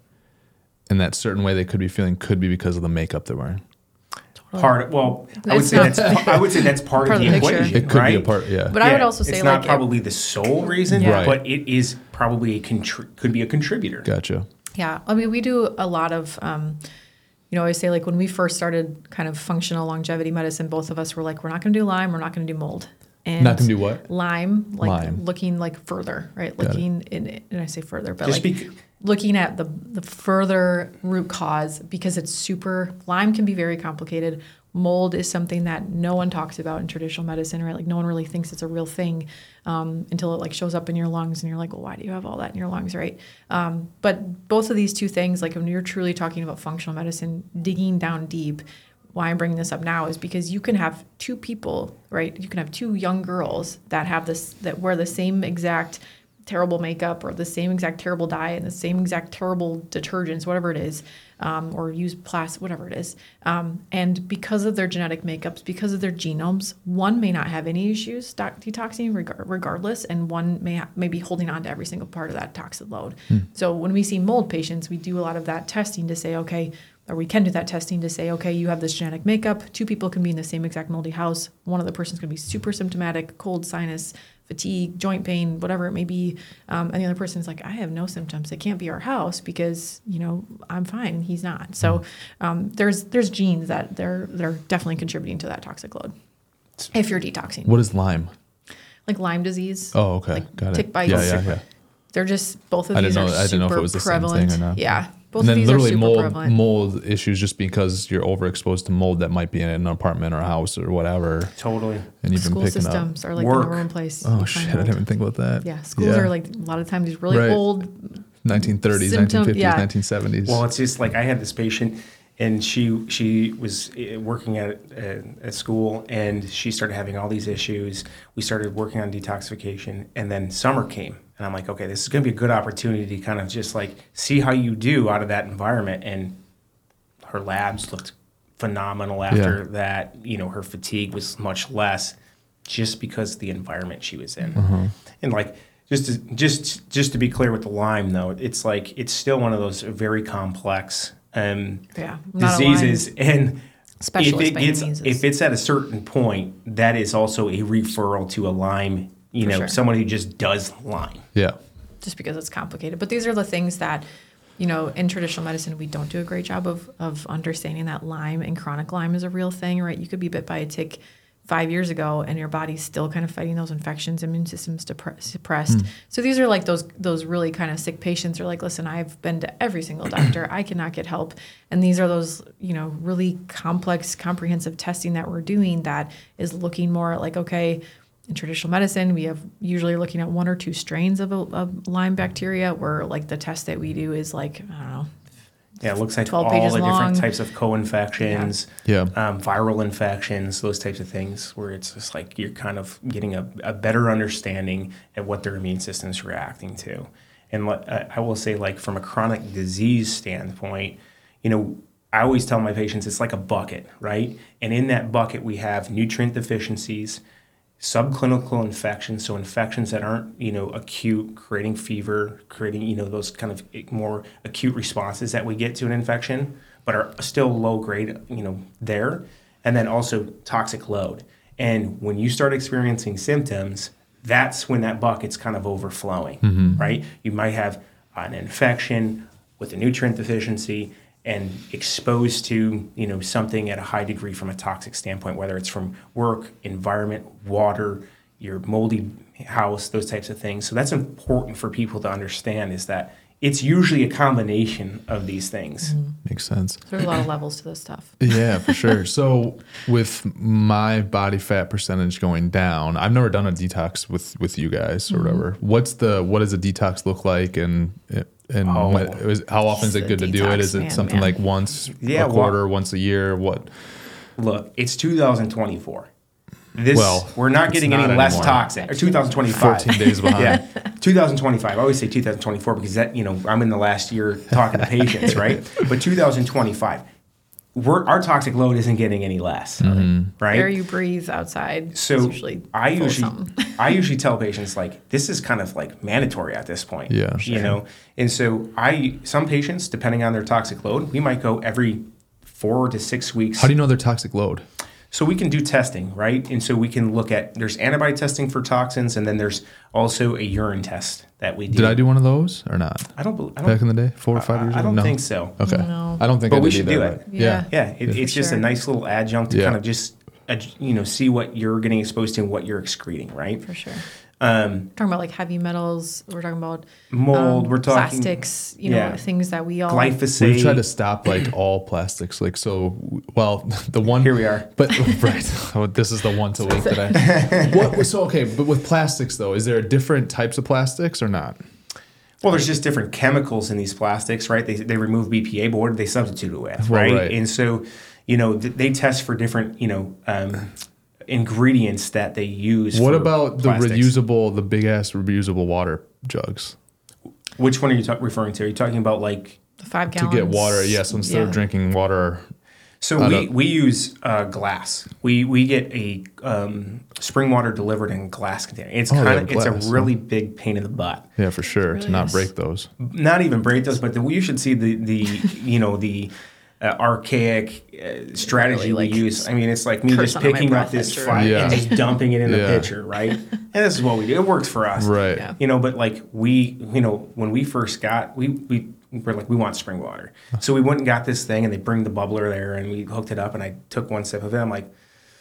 and that certain way they could be feeling could be because of the makeup they're wearing. Totally. Part well, I would say that's I would say that's part, part of the, the equation. It could right? be a part, yeah. But yeah. I would also say it's like not probably it, the sole reason, yeah. but it is probably a contri- could be a contributor. Gotcha. Yeah, I mean we do a lot of. Um, You know, I say like when we first started kind of functional longevity medicine, both of us were like, we're not going to do Lyme, we're not going to do mold. And not going to do what? Lyme, like Lyme. looking like further, right? Got looking, in, and I say further, but Just like bec- looking at the the further root cause, because it's super, Lyme can be very complicated. Mold is something that no one talks about in traditional medicine, right? Like no one really thinks it's a real thing um, until it like shows up in your lungs and you're like, well, why do you have all that in your lungs, right? Um, but both of these two things, like when you're truly talking about functional medicine, digging down deep, why I'm bringing this up now is because you can have two people, right? You can have two young girls that have this, that wear the same exact terrible makeup or the same exact terrible diet and the same exact terrible detergents, whatever it is, um, or use plastic, whatever it is. Um, and because of their genetic makeups, because of their genomes, one may not have any issues detoxing reg- regardless, and one may ha- may be holding on to every single part of that toxic load. Hmm. So when we see mold patients, we do a lot of that testing to say, okay, or we can do that testing to say, okay, you have this genetic makeup. Two people can be in the same exact moldy house. One of the person's going to be super symptomatic, cold, sinus, fatigue, joint pain, whatever it may be. Um, and the other person's like, I have no symptoms. It can't be our house because, you know, I'm fine and he's not. So um, there's there's genes that they're they're definitely contributing to that toxic load if you're detoxing. What is Lyme? Like Lyme disease. Oh, okay. Like Got it. tick bites. Yeah, yeah, yeah. They're just, both of I these didn't know, are I didn't know if super it was the prevalent. same thing or not. Yeah. Both And then of these literally are super mold, prevalent. mold issues just because you're overexposed to mold that might be in an apartment or a house or whatever. Totally. And you've School been picking systems up. are like Work. the number one place. Oh you shit, find I didn't mold. even think about that. Yeah, schools Yeah. are like a lot of times these really Right. old nineteen thirties, symptom- nineteen fifties, yeah. nineteen seventies. Well, it's just like I had this patient, and she she was uh, working at uh, at school, and she started having all these issues. We started working on detoxification, and then summer came, and I'm like, okay, this is going to be a good opportunity to kind of just like see how you do out of that environment. And her labs looked phenomenal after Yeah. that. You know, her fatigue was much less, just because of the environment she was in, Uh-huh. and like. Just to, just just to be clear with the Lyme, though, it's like it's still one of those very complex um, yeah, not a diseases, Lyme and specialist if it by any gets means. if it's at a certain point, that is also a referral to a Lyme. You For know, sure. someone who just does Lyme. Yeah. just because it's complicated. But these are the things that, you know, in traditional medicine, we don't do a great job of of understanding that Lyme and chronic Lyme is a real thing, right? You could be bit by a tick five years ago and your body's still kind of fighting those infections, immune system's depre- suppressed. Mm. So these are like those those really kind of sick patients are like, listen, I've been to every single doctor. I cannot get help. And these are those, you know, really complex, comprehensive testing that we're doing that is looking more like, okay, in traditional medicine, we have usually looking at one or two strains of, a, of Lyme bacteria, where like the test that we do is like, I don't know, Yeah, it looks like twelve all pages the long. different types of co-infections, Yeah. Um, viral infections, those types of things, where it's just like you're kind of getting a, a better understanding of what their immune system's reacting to. And what, uh, I will say, like from a chronic disease standpoint, you know, I always tell my patients it's like a bucket, right? And in that bucket, we have nutrient deficiencies, subclinical infections, so infections that aren't, you know, acute, creating fever, creating, you know, those kind of more acute responses that we get to an infection, but are still low grade, you know, there. And then also toxic load. And when you start experiencing symptoms, that's when that bucket's kind of overflowing, mm-hmm. right? You might have an infection with a nutrient deficiency and exposed to, you know, something at a high degree from a toxic standpoint, whether it's from work, environment, water, your moldy house, those types of things. So that's important for people to understand, is that it's usually a combination of these things. Mm-hmm. Makes sense. There's a lot of levels to this stuff. Yeah, for sure. So with my body fat percentage going down, I've never done a detox with, with you guys or mm-hmm. whatever. What's the, what does a detox look like? And, and oh, what, is, how often is it good to do it? Is it man, something man. like once yeah, a quarter, well, once a year? What? Look, it's two thousand twenty-four. This, well, we're not getting any less anymore. toxic. Or two thousand twenty-five. fourteen days behind. Yeah, two thousand twenty-five. I always say two thousand twenty-four because that, you know, I'm in the last year talking to patients, right? But two thousand twenty-five, we're, our toxic load isn't getting any less, mm-hmm. right? Air you breathe outside. So usually I usually, I usually tell patients, like, this is kind of like mandatory at this point. Yeah, you sure. know. And so I, some patients, depending on their toxic load, we might go every four to six weeks. How do you know their toxic load? So we can do testing, right? And so we can look at, there's antibody testing for toxins, and then there's also a urine test that we do. Did I do one of those or not? I don't believe. Back in the day? Four or five years ago? I don't no. think so. Okay. No. I don't think but I we did should either, do it. Yeah. Yeah. It, it's just sure. a nice little adjunct to yeah. kind of just, you know, see what you're getting exposed to and what you're excreting, right? For sure. Um, talking about like heavy metals. We're talking about mold. Um, we're talking plastics. You know, yeah. things that we all glyphosate. We've tried to stop like all plastics. Like so, well, the one here we are. But right, oh, this is the one to link that I. What? So okay, but with plastics though, is there different types of plastics or not? Well, there's just different chemicals in these plastics, right? They they remove B P A, but what do they substitute it with, right? Well, right. And so, you know, th- they test for different, you know. Um, ingredients that they use. What for about plastics. the reusable, the big ass reusable water jugs? Which one are you ta- referring to? Are you talking about like the five gallons to get water? Yes, instead yeah. of drinking water. So we, we use uh, glass. We we get a um, spring water delivered in a glass container. It's oh, kind of glass, it's a really huh? big pain in the butt. Yeah, for sure. Really to not is. break those. Not even break those, but the, you should see the the you know the. Uh, archaic uh, strategy really, like, we use. I mean, it's like me just picking up this fire yeah. and just dumping it in yeah. the pitcher, right? And this is what we do. It works for us, right? Yeah. You know, but like we, you know, when we first got, we we were like, we want spring water, so we went and got this thing, and they bring the bubbler there, and we hooked it up, and I took one sip of it. I'm like,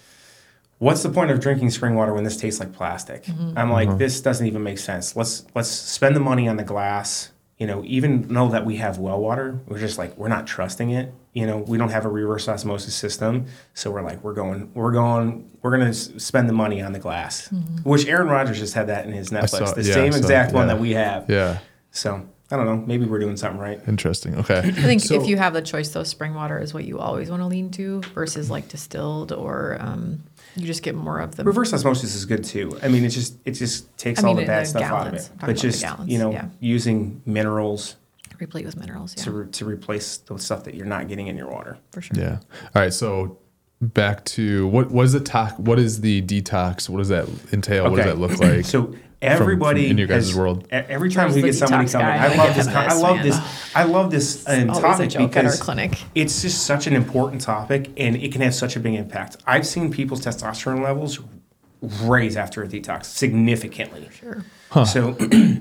what's the point of drinking spring water when this tastes like plastic? Mm-hmm. I'm like, mm-hmm. this doesn't even make sense. Let's let's spend the money on the glass. You know, even know that we have well water, we're just like, we're not trusting it. You know, we don't have a reverse osmosis system. So we're like, we're going, we're going, we're going to spend the money on the glass, mm-hmm. which Aaron Rodgers just had that in his Netflix, saw, the yeah, same exact yeah. one that we have. Yeah. So I don't know, maybe we're doing something right. Interesting. Okay. I think so, if you have the choice, though, spring water is what you always want to lean to versus like distilled or um, you just get more of the reverse osmosis is good too. I mean, it just it just takes I mean, all the bad the stuff gallons, out of it. But just gallons, you know, yeah. using minerals, replete with minerals, yeah. to re- to replace the stuff that you're not getting in your water. For sure. Yeah. All right. So back to what what is the to- what is the detox? What does that entail? Okay. What does that look like? So everybody from, from in your guys' has, world. Every time we get somebody coming, I love this. I love this. I love this um, topic because clinic. It's just such an important topic, and it can have such a big impact. I've seen people's testosterone levels raise after a detox significantly. Sure. Huh. So,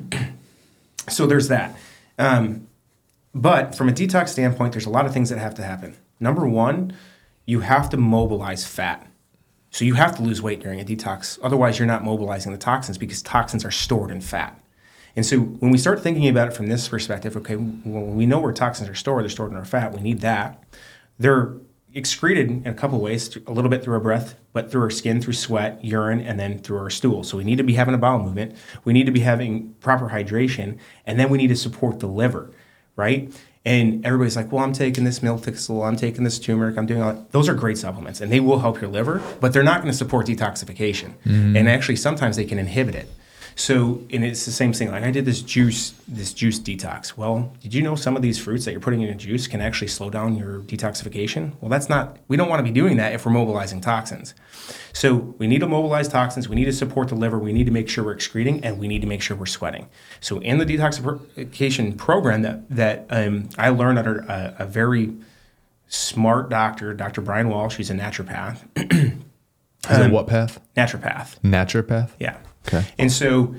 so there's that. Um, but from a detox standpoint, there's a lot of things that have to happen. Number one, you have to mobilize fat. So you have to lose weight during a detox. Otherwise, you're not mobilizing the toxins because toxins are stored in fat. And so when we start thinking about it from this perspective, okay, when we know where toxins are stored, they're stored in our fat, we need that. They're excreted in a couple of ways, a little bit through our breath, but through our skin, through sweat, urine, and then through our stool. So we need to be having a bowel movement. We need to be having proper hydration, and then we need to support the liver, right? And everybody's like, well, I'm taking this miltexol, I'm taking this turmeric, I'm doing all that. Those are great supplements, and they will help your liver, but they're not going to support detoxification. Mm-hmm. And actually, sometimes they can inhibit it. So, and it's the same thing. Like I did this juice, this juice detox. Well, did you know some of these fruits that you're putting in a juice can actually slow down your detoxification? Well, that's not, we don't want to be doing that if we're mobilizing toxins. So we need to mobilize toxins. We need to support the liver. We need to make sure we're excreting, and we need to make sure we're sweating. So in the detoxification program that, that um, I learned under a, a very smart doctor, Doctor Brian Walsh, he's a naturopath. Is it what path? Naturopath. Naturopath? Yeah. Okay. And so,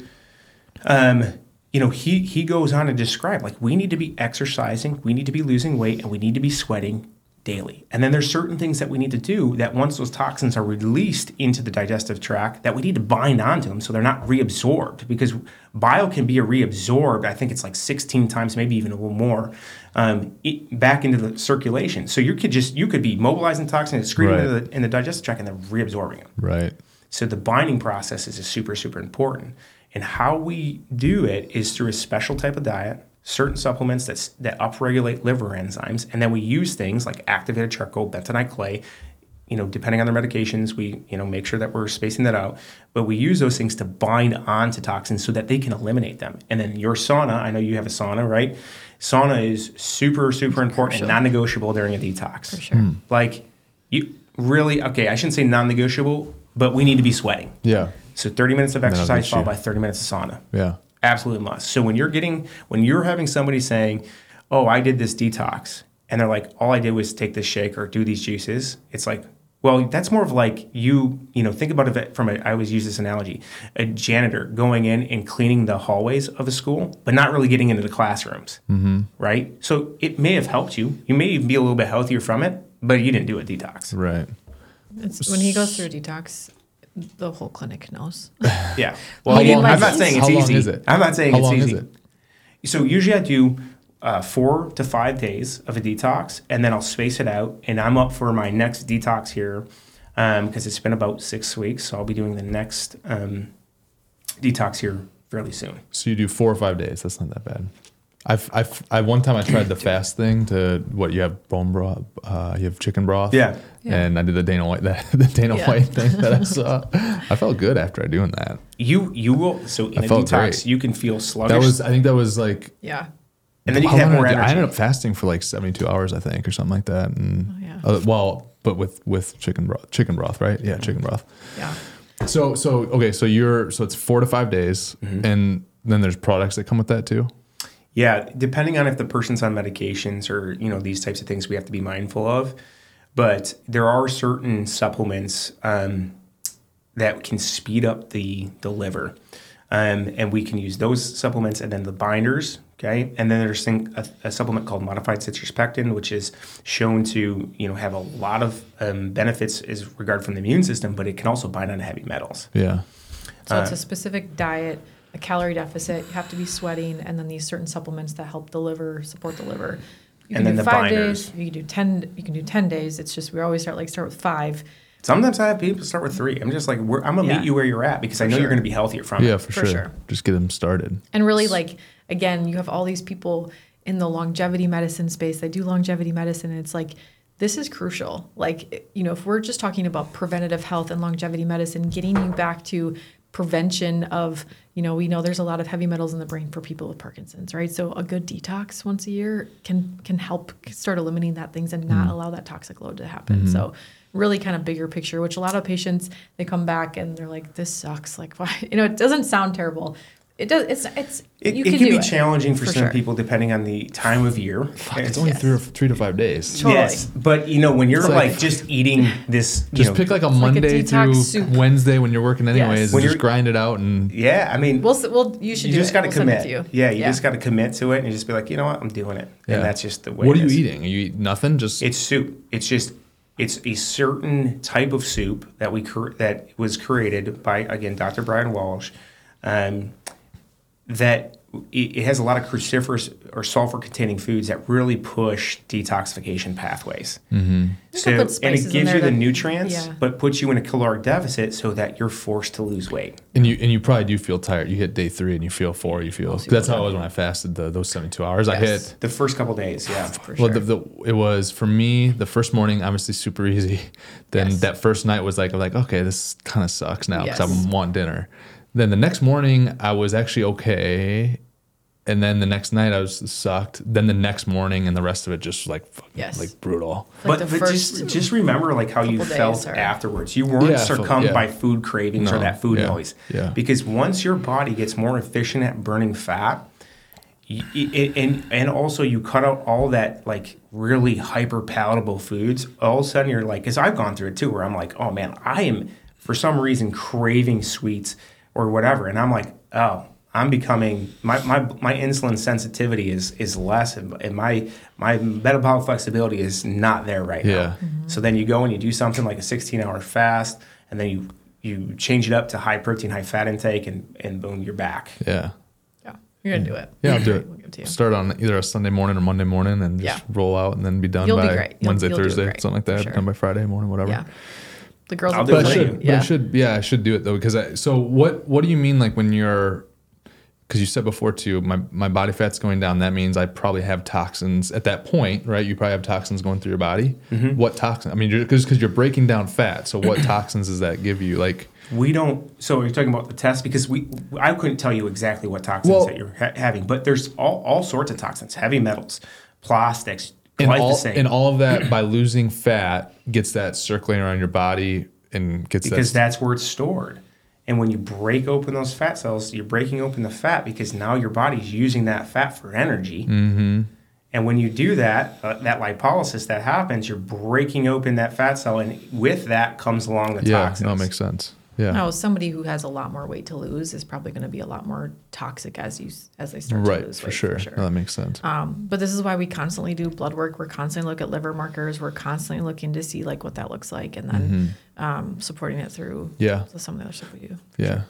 um, you know, he he goes on to describe, like, we need to be exercising, we need to be losing weight, and we need to be sweating daily. And then there's certain things that we need to do that once those toxins are released into the digestive tract, that we need to bind onto them so they're not reabsorbed, because bile can be reabsorbed, I think it's like sixteen times, maybe even a little more, um, it, back into the circulation. So you could just, you could be mobilizing toxins, excreting Right. into the, in the digestive tract, and then reabsorbing them. Right. So the binding process is super, super important. And how we do it is through a special type of diet, certain supplements that's, that upregulate liver enzymes, and then we use things like activated charcoal, bentonite clay. You know, depending on their medications, we, you know, make sure that we're spacing that out. But we use those things to bind onto toxins so that they can eliminate them. And then your sauna, I know you have a sauna, right? Sauna is super, super important and non-negotiable during a detox. For sure. Like, you really, okay, I shouldn't say non-negotiable, but we need to be sweating. Yeah. So thirty minutes of That'll exercise get followed you. by thirty minutes of sauna. Yeah. Absolutely must. So when you're getting, when you're having somebody saying, oh, I did this detox, and they're like, all I did was take this shake or do these juices, it's like, well, that's more of like you, you know, think about it from a, I always use this analogy, a janitor going in and cleaning the hallways of a school, but not really getting into the classrooms, mm-hmm. right? So it may have helped you. You may even be a little bit healthier from it, but you didn't do a detox. Right. It's, when he goes through a detox, the whole clinic knows. Yeah. Well, How long I'm is not it? saying it's How long easy. is it? I'm not saying How it's long easy. is it? So usually I do uh, four to five days of a detox, and then I'll space it out. And I'm up for my next detox here because um, it's been about six weeks. So I'll be doing the next um, detox here fairly soon. So you do four or five days. That's not that bad. I've, I've, I one time I tried the fast thing to what you have bone broth, uh, you have chicken broth. Yeah. Yeah. And I did the Dana White, that, the Dana Yeah. White thing that I saw. I felt good after doing that. You you will so in I a felt detox great. you can feel sluggish, That was, I think that was like, Yeah. and then you how can have long more did I do? energy. I ended up fasting for like seventy-two hours, I think, or something like that. And Oh, yeah. uh, well, but with, with chicken broth, chicken broth, right? Yeah. Chicken broth. Yeah. So, so, okay. So you're, so it's four to five days Mm-hmm. and then there's products that come with that too. Yeah, depending on if the person's on medications or, you know, these types of things we have to be mindful of. But there are certain supplements um, that can speed up the, the liver. Um, and we can use those supplements and then the binders, okay? And then there's thing, a, a supplement called modified citrus pectin, which is shown to, you know, have a lot of um, benefits as regard from the immune system, but it can also bind on heavy metals. Yeah. So it's a specific diet, a calorie deficit. You have to be sweating, and then these certain supplements that help the liver, support the liver. You And can then do the five binders. days. You can do ten. You can do ten days. It's just we always start like start with five. Sometimes I have people start with three. I'm just like, we're, I'm going to Yeah. meet you where you're at because I know sure. you're going to be healthier from Yeah, it. for, For sure. sure. Just get them started. And really, like, again, you have all these people in the longevity medicine space. They do longevity medicine, and it's like, this is crucial. Like, you know, if we're just talking about preventative health and longevity medicine, getting you back to prevention of, you know, we know there's a lot of heavy metals in the brain for people with Parkinson's, right? So a good detox once a year can can help start eliminating that things and not allow that toxic load to happen. Mm-hmm. So really kind of bigger picture, which a lot of patients, they come back and they're like, this sucks. Like, why? You know, it doesn't sound terrible. It does. It's, it's, It, you it can can do be it, challenging for, some sure. people depending on the time of year. Fuck, it's only Yes. three, or, three to five days. Totally. Yes, but you know when you're It's like, like- just eating this, you Just know, pick like a like a Monday detox through soup. Wednesday when you're working anyways, Yes. and When just you're- grind it out and yeah. I mean, We'll, s- we'll, you should you do just it. got to We'll send it commit. to you. Yeah, you just got to commit to it, and you just be like, you know what, I'm doing it, Yeah. and that's just the way. what are it you is. eating? Are you eat nothing? Just It's soup. It's just it's a certain type of soup that we cre- that was created by again Doctor Brian Walsh, um, that it, it has a lot of cruciferous or sulfur-containing foods that really push detoxification pathways. Mm-hmm. You So can put and spices it in gives there you the to- nutrients, yeah. but puts you in a caloric deficit so that you're forced to lose weight. and you and you probably do feel tired. You hit day three and you feel four. You feel that's how it was when I fasted the, those seventy-two hours. I Yes. hit The first couple days, yeah. For well, sure. the, the, it was for me the first morning obviously super easy. Then Yes. that first night was like I'm like okay this kind of sucks now because Yes. I want dinner. Then the next morning I was actually okay. And then the next night I was sucked. Then the next morning and the rest of it just like fucking, Yes. like brutal. Like but the but first just, just remember like how you couple felt days are- afterwards. You weren't Yeah, I felt- succumbed yeah. by food cravings or No, that food yeah, noise. yeah. Because once your body gets more efficient at burning fat, y- y- and and also you cut out all that like really hyper palatable foods, all of a sudden you're like, because I've gone through it too, where I'm like, oh man, I am for some reason craving sweets or whatever, and I'm like, oh. I'm becoming my, my my insulin sensitivity is is less, and, and my my metabolic flexibility is not there right Yeah. now. So then you go and you do something like a sixteen hour fast, and then you you change it up to high protein, high fat intake, and and boom, you're back. Yeah. Yeah, you're gonna do it. Yeah, I'll do it. We'll give it to you. Start on either a Sunday morning or Monday morning and just Yeah. roll out and then be done You'll be by great. You'll- Wednesday, you'll do Thursday, great, something like that. for sure. Done by Friday morning, whatever. Yeah, the girls I'll will do But I it. push for should, you. but I Yeah. should, yeah, I should do it though because I. So what? What do you mean like when you're? Because you said before too, my my body fat's going down. That means I probably have toxins at that point, right? You probably have toxins going through your body. Mm-hmm. What toxin? I mean, because because you're breaking down fat. So what toxins does that give you? Like, We don't. So you're talking about the test because we I couldn't tell you exactly what toxins Well- that you're ha- having, but there's all, all sorts of toxins, heavy metals, plastics, and all glyphosate. and all of that by losing fat gets that circulating around your body and gets because that. that's where it's stored. And when you break open those fat cells, you're breaking open the fat because now your body's using that fat for energy. Mm-hmm. And when you do that, uh, that lipolysis that happens, you're breaking open that fat cell, and with that comes along the Yeah, toxins. no, it makes sense. Yeah. Now, somebody who has a lot more weight to lose is probably going to be a lot more toxic as you as they start to Right, lose for weight. sure. For sure. No, that makes sense. Um, but this is why we constantly do blood work. We're constantly look at liver markers. We're constantly looking to see like what that looks like, and then um, supporting it through Mm-hmm. Yeah. some of the other stuff we do. Yeah.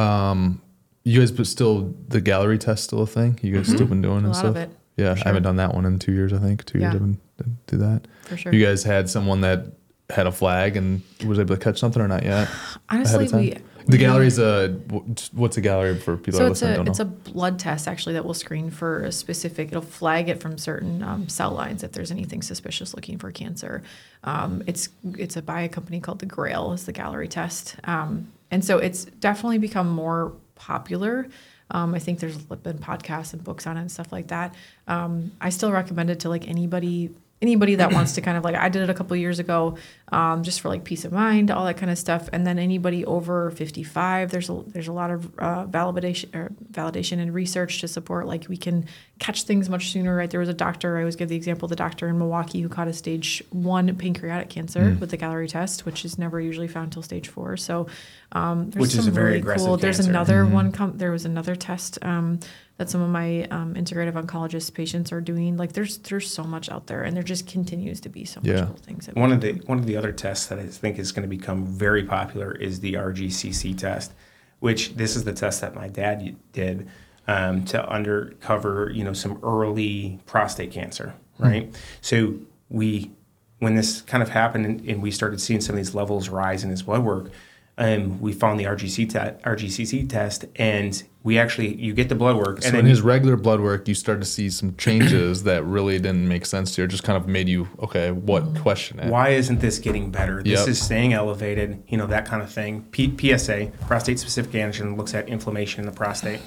Um, you guys, but still the gallery test still a thing? You guys still been doing and lot stuff? of it, Yeah, for I haven't sure. done that one in two years. I think two years Yeah. I've been didn't do that. For sure. You guys had someone that had a flag and was able to catch something or not yet? Honestly, ahead of we time? The gallery is a what's a gallery for people so that it's listen? a Don't it's know. a blood test actually that will screen for a specific. It'll flag it from certain um, cell lines if there's anything suspicious looking for cancer. Um, it's it's a by a company called the Grail is the gallery test, um, and so it's definitely become more popular. Um, I think there's been podcasts and books on it and stuff like that. Um, I still recommend it to like anybody anybody that wants to kind of like I did it a couple of years ago, um, just for like peace of mind, all that kind of stuff. And then anybody over fifty-five, there's a there's a lot of uh, validation or validation and research to support like we can catch things much sooner. Right? There was a doctor I always give the example, the doctor in Milwaukee who caught a stage one pancreatic cancer with the gallery test, which is never usually found till stage four. So um, there's Which is some a very really aggressive cool. There's cancer. another one. Com- there was another test. Um, that some of my um, integrative oncologist patients are doing. Like there's there's so much out there, and there just continues to be so much Yeah. cool things. That we One of can the do. one of the other tests that I think is going to become very popular is the R G C C test, which this is the test that my dad did um, to uncover you know some early prostate cancer, right? So we when this kind of happened and, and we started seeing some of these levels rise in his blood work, um, we found the R G C te- R G C C test, and we actually you get the blood work, So and in then his regular blood work, you started to see some changes that really didn't make sense to you. It just kind of made you, okay, what question it? why isn't this getting better? This Yep. is staying elevated, you know, that kind of thing. P- PSA, prostate specific antigen, looks at inflammation in the prostate.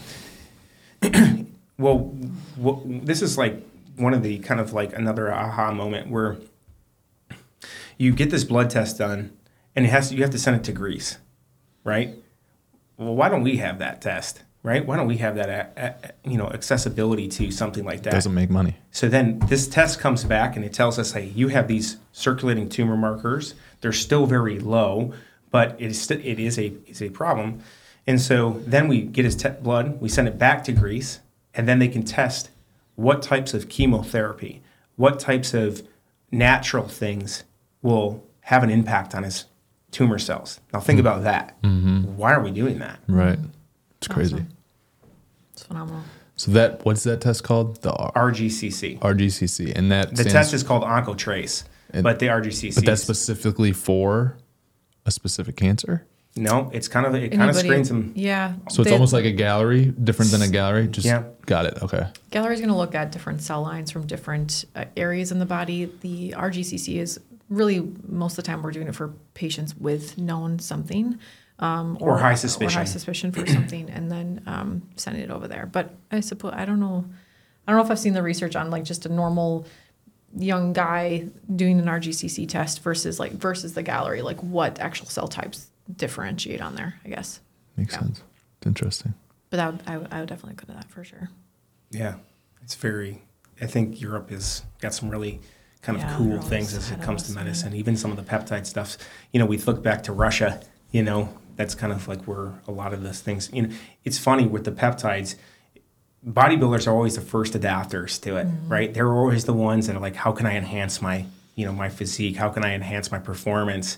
well, well, this is like one of the kind of like another aha moment where you get this blood test done and it has to, you have to send it to Greece, right? Well, why don't we have that test, right? Why don't we have that, a, a, you know, accessibility to something like that? Doesn't make money. So then this test comes back and it tells us, hey, you have these circulating tumor markers. They're still very low, but it is, st- it is a is a problem. And so then we get his te- blood, we send it back to Greece, and then they can test what types of chemotherapy, what types of natural things will have an impact on his tumor cells. Now think about that. Mm-hmm. Why are we doing that? Right. It's crazy. Awesome. It's phenomenal. So that, what's that test called? The R- R G C C. RGCC. And that The stands- test is called OncoTrace, And- but the R G C C. but that's specifically for a specific cancer? No, it's kind of it kind of Anybody- screens them. Yeah. So it's They- almost like a gallery, different than a gallery? Just Yeah. got it. Okay. Gallery is going to look at different cell lines from different uh, areas in the body. The R G C C is really most of the time we're doing it for patients with known something. um, Or high suspicion. or high suspicion for something, and then um, sending it over there. But I suppose I don't know. I don't know if I've seen the research on like just a normal young guy doing an R G C C test versus like versus the Gallery. Like what actual cell types differentiate on there? I guess Makes Yeah. sense. It's interesting. But that would, I, would, I would definitely go to that for sure. Yeah, it's very. I think Europe has got some really kind of Yeah, cool they're always things as ahead it of comes us, to man. medicine. Even some of the peptide stuff. You know, we look back to Russia. You know, that's kind of like where a lot of those things. You know, it's funny with the peptides. Bodybuilders are always the first adapters to it, Mm-hmm. right? They're always the ones that are like, how can I enhance my, you know, my physique? How can I enhance my performance?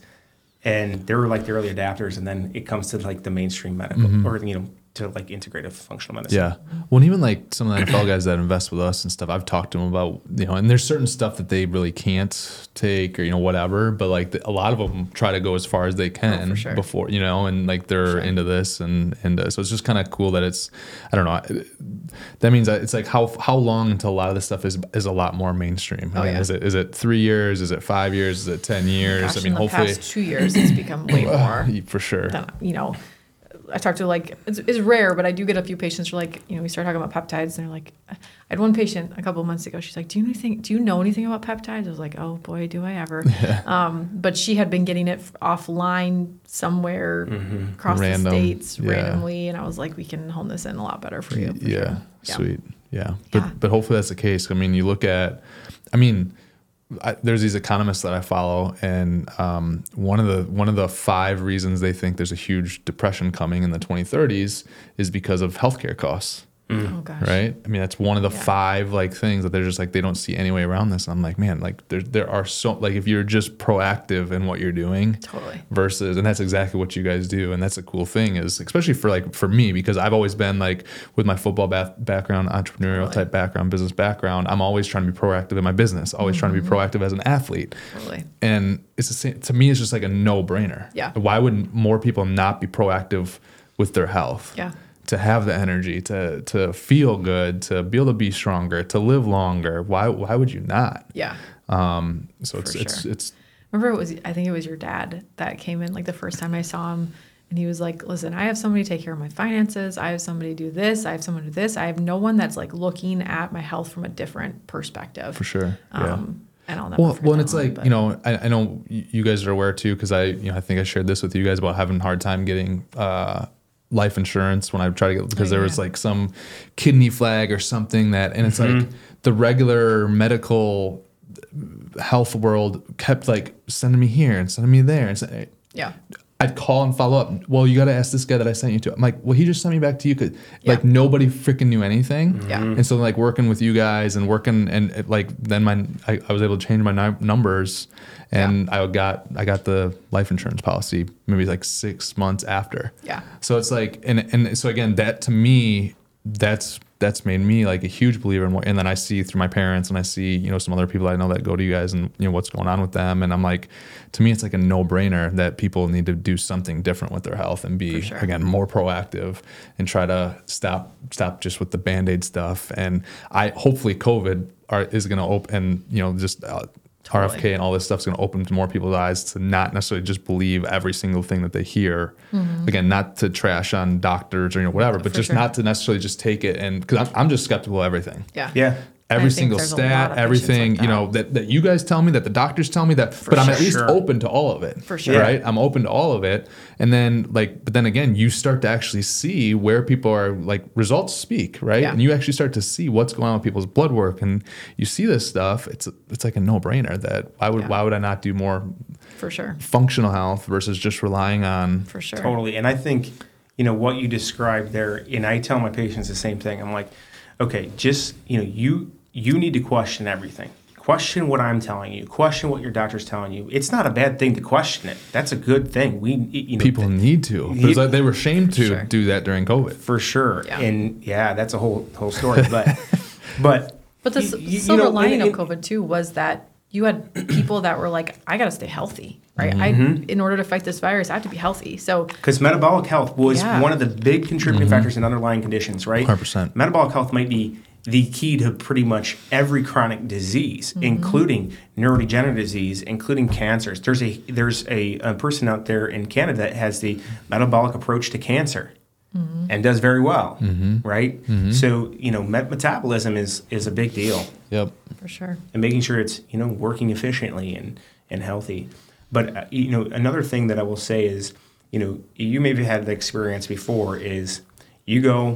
And they're like the early adapters, and then it comes to like the mainstream medical, Mm-hmm. or you know, to like integrative functional medicine. Yeah. Well, and even like some of the N F L guys that invest with us and stuff, I've talked to them about, you know, and there's certain stuff that they really can't take or, you know, whatever. But like the, a lot of them try to go as far as they can Oh, for sure. before, you know, and like they're Sure. into this. And, and uh, so it's just kind of cool that it's, I don't know. That means that it's like how, how long until a lot of this stuff is, is a lot more mainstream. I Oh, mean, yeah. is it, is it three years? Is it five years? Is it ten years? Gosh, I mean, in the hopefully past two years, it's become way more. for sure. than, you know, I talk to like, it's, it's rare, but I do get a few patients who are like, you know, we start talking about peptides and they're like, I had one patient a couple of months ago. She's like, do you know anything, do you know anything about peptides? I was like, oh boy, do I ever. Um, but she had been getting it f- offline somewhere across Random, the States yeah. randomly. And I was like, we can hone this in a lot better for you. for Yeah, sure. Yeah. sweet. Yeah. But Yeah. but hopefully that's the case. I mean, you look at, I mean, I, there's these economists that I follow, and um, one of the one of the five reasons they think there's a huge depression coming in the twenty thirties is because of healthcare costs. Oh gosh. Right? I mean, that's one of the Yeah. five like things that they're just like they don't see any way around this. I'm like, man, like there there are so like if you're just proactive in what you're doing, Totally. versus, and that's exactly what you guys do, and that's a cool thing is especially for like for me because I've always been like with my football bath background, entrepreneurial Totally. type background, business background. I'm always trying to be proactive in my business, always trying to be proactive as an athlete. Totally. And it's the same to me. It's just like a no brainer. Yeah. Why would more people not be proactive with their health? Yeah. To have the energy, to to feel good, to be able to be stronger, to live longer. Why why would you not? Yeah. Um. So it's For it's sure. it's Remember, it was I think it was your dad that came in like the first time I saw him, and he was like, "Listen, I have somebody to take care of my finances. I have somebody to do this. I have someone to do this. I have no one that's like looking at my health from a different perspective." for sure. Yeah. Um, and I'll never Well, forget well, and that it's one, like but- you know, I, I know y- you guys are aware too, because I, you know, I think I shared this with you guys about having a hard time getting uh, life insurance when I try to get because Oh, there was yeah. like some kidney flag or something that, and it's like the regular medical health world kept like sending me here and sending me there, and say, yeah, I'd call and follow up. Well, you got to ask this guy that I sent you to. I'm like, well, he just sent me back to you. Cause Yeah. like nobody freaking knew anything. Yeah. And so like working with you guys and working and it, like, then my, I, I was able to change my ni- numbers and I got, I got the life insurance policy maybe like six months after. Yeah. So it's like, and, and so again, that to me, that's, that's made me like a huge believer in what, and then I see through my parents and I see, you know, some other people I know that go to you guys and, you know, what's going on with them. And I'm like, to me, it's like a no brainer that people need to do something different with their health and be, For sure. again, more proactive and try to stop, stop just with the Band-Aid stuff. And I, hopefully COVID are, is going to open, you know, just uh, R F K Totally. and all this stuff's going to open more people's eyes to not necessarily just believe every single thing that they hear. Again, not to trash on doctors or you know whatever, but For just sure. not to necessarily just take it and because I'm, I'm just skeptical of everything. Yeah. Yeah. Every I think single there's a lot stat, of patients everything like you know that, that you guys tell me, that the doctors tell me, that, but I'm at least sure. open to all of it. For sure. right? I'm open to all of it, and then like, but then again, you start to actually see where people are like results speak, right? Yeah. And you actually start to see what's going on with people's blood work, and you see this stuff. It's it's like a no brainer that why would Yeah. why would I not do more For sure. functional health versus just relying on For sure. Totally. And I think, you know, what you described there, and I tell my patients the same thing. I'm like, okay, just, you know, you you need to question everything. Question what I'm telling you. Question what your doctor's telling you. It's not a bad thing to question it. That's a good thing. We, you know, people need to. Because like, they were ashamed to Sure. do that during COVID. for sure. Yeah. And yeah, that's a whole whole story. But but But the you- s- you- you silver know, lining and- of COVID too was that you had people that were like, I got to stay healthy, right? Mm-hmm. I, in order to fight this virus, I have to be healthy. So Because metabolic health was Yeah. one of the big contributing factors in underlying conditions, right? one hundred percent. Metabolic health might be the key to pretty much every chronic disease, mm-hmm. including neurodegenerative disease, including cancers. There's a there's a, a person out there in Canada that has the metabolic approach to cancer, mm-hmm. and does very well, mm-hmm. right? Mm-hmm. So you know, met- metabolism is is a big deal. Yep, for sure. And making sure it's you know working efficiently and and healthy. But uh, you know, another thing that I will say is, you know, you maybe had the experience before is you go.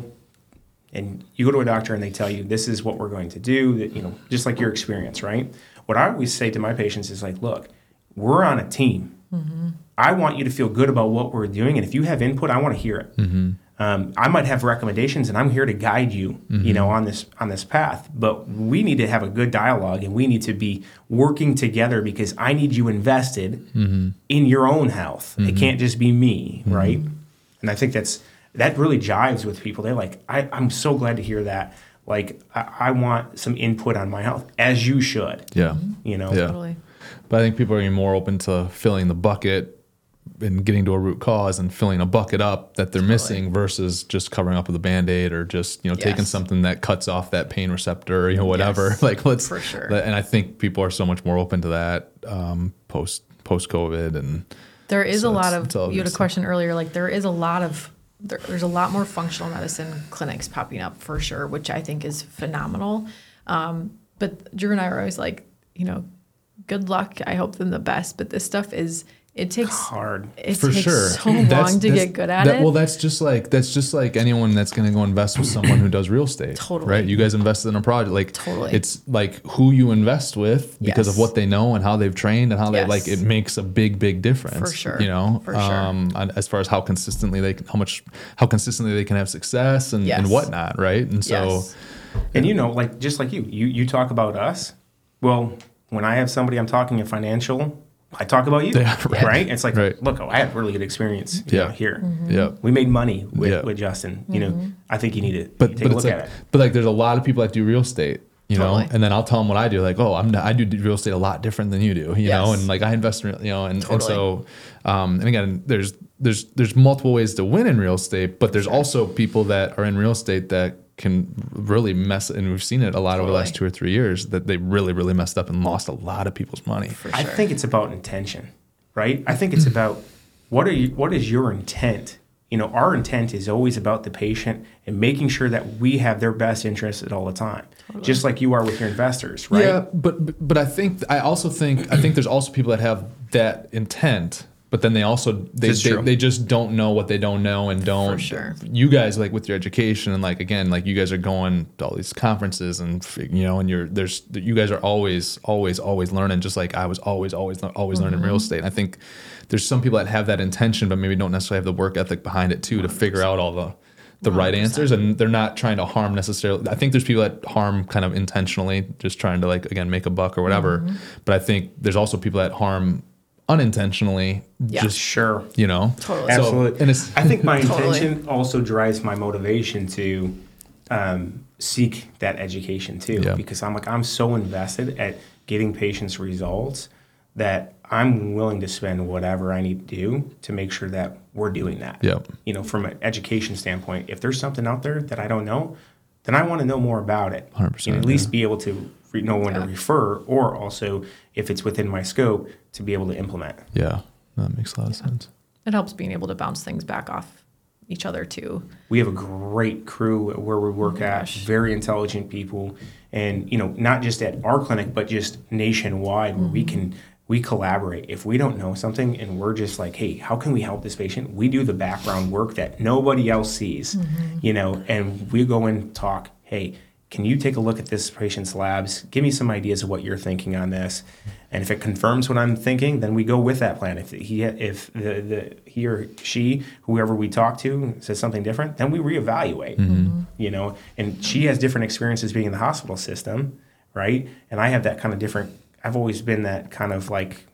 And you go to a doctor and they tell you, this is what we're going to do, that, you know, just like your experience, right? What I always say to my patients is like, look, we're on a team. Mm-hmm. I want you to feel good about what we're doing. And if you have input, I want to hear it. Mm-hmm. Um, I might have recommendations and I'm here to guide you, mm-hmm. you know, on this on this path. But we need to have a good dialogue and we need to be working together because I need you invested mm-hmm. in your own health. Mm-hmm. It can't just be me, mm-hmm. right? And I think that's that really jives with people. They're like, I, I'm so glad to hear that. Like, I, I want some input on my health, as you should. Yeah. You know? Yeah. Totally. But I think people are getting more open to filling the bucket and getting to a root cause and filling a bucket up that they're totally. missing versus just covering up with a Band-Aid or just, you know, yes. taking something that cuts off that pain receptor or, you know, whatever. Yes. Like, let's, for sure. And I think people are so much more open to that um, post, post-COVID. And there is so a lot it's, of, it's you had a question earlier, like there is a lot of, There, there's a lot more functional medicine clinics popping up for sure, which I think is phenomenal. Um, but Drew and I are always like, you know, good luck. I hope them the best. But this stuff is, it takes hard. It for takes sure. so long that's, to that's, get good at that, it. Well, that's just like that's just like anyone that's going to go invest with someone who does real estate. Totally. Right. You guys invested in a project. Like totally. It's like who you invest with because yes. of what they know and how they've trained and how yes. they like it makes a big, big difference. For sure. You know, for sure. Um, as far as how consistently they can, how much, how consistently they can have success and, yes. and whatnot. Right. And so, yes. and you know, like just like you, you you talk about us. Well, when I have somebody I'm talking in financial, I talk about you, yeah, right. right? It's like, right. look, I had really good experience you yeah. know, here. Mm-hmm. Yeah, we made money with, yeah. with Justin. Mm-hmm. You know, I think you need to but, take but a look like, at it. But like, there's a lot of people that do real estate, you Totally. know, and then I'll tell them what I do. Like, oh, I'm not, I do real estate a lot different than you do, you yes. know, and like I invest in, you know, and, Totally. and so, um, and again, there's there's there's multiple ways to win in real estate, but there's sure. also people that are in real estate that can really mess, and we've seen it a lot totally. over the last two or three years that they really really messed up and lost a lot of people's money. For sure. I think it's about intention, right? I think it's about what are you, what is your intent? You know, our intent is always about the patient and making sure that we have their best interest at all the time, totally. Just like you are with your investors, right? Yeah, but but I think I also think I think there's also people that have that intent, but then they also they they, they just don't know what they don't know and don't. For sure. You guys, like with your education and like again, like you guys are going to all these conferences and you know, and you're there's you guys are always always always learning, just like I was always always always mm-hmm. learning real estate. And I think there's some people that have that intention, but maybe don't necessarily have the work ethic behind it too to figure out all the the one hundred percent right answers, and they're not trying to harm necessarily. I think there's people that harm kind of intentionally, just trying to like again make a buck or whatever. Mm-hmm. But I think there's also people that harm unintentionally. Yeah. Just sure, you know, totally, so, absolutely. And it's, I think my totally. intention also drives my motivation to um, seek that education too, yeah. because I'm like I'm so invested at getting patients results that I'm willing to spend whatever I need to do to make sure that we're doing that. Yeah. You know, from an education standpoint, if there's something out there that I don't know, then I want to know more about it. one hundred percent. And at least yeah. be able to re- know when yeah. to refer, or also if it's within my scope to be able to implement. Yeah, that makes a lot of yeah. sense. It helps being able to bounce things back off each other too. We have a great crew where we work oh at, gosh. very intelligent people, and you know, not just at our clinic, but just nationwide, where mm-hmm. we can we collaborate. If we don't know something and we're just like, hey, how can we help this patient? We do the background work that nobody else sees, mm-hmm. you know, and we go and talk, hey, can you take a look at this patient's labs? Give me some ideas of what you're thinking on this. And if it confirms what I'm thinking, then we go with that plan. If he if the, the he or she, whoever we talk to, says something different, then we reevaluate, mm-hmm. you know. And she has different experiences being in the hospital system, right? And I have that kind of different, I've always been that kind of like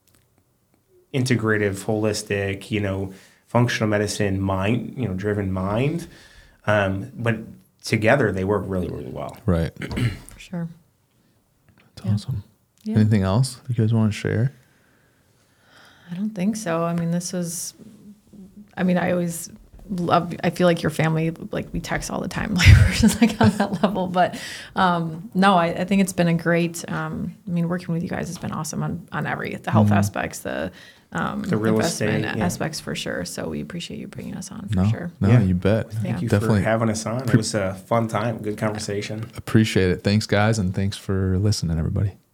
integrative, holistic, you know, functional medicine mind, you know, driven mind. Um, but together they work really, really well. Right. For sure. That's yeah. awesome. Yeah. Anything else you guys want to share? I don't think so. I mean, this was, I mean, I always love, I feel like your family, like we text all the time, like we're just like on that level. But um, no, I, I think it's been a great, um, I mean, working with you guys has been awesome on, on every, the health mm-hmm. aspects, the, um, the real investment estate, yeah. aspects for sure. So we appreciate you bringing us on for no, sure. No, yeah. you bet. Thank yeah. you Definitely. for having us on. It was a fun time, good conversation. Appreciate it. Thanks guys. And thanks for listening, everybody.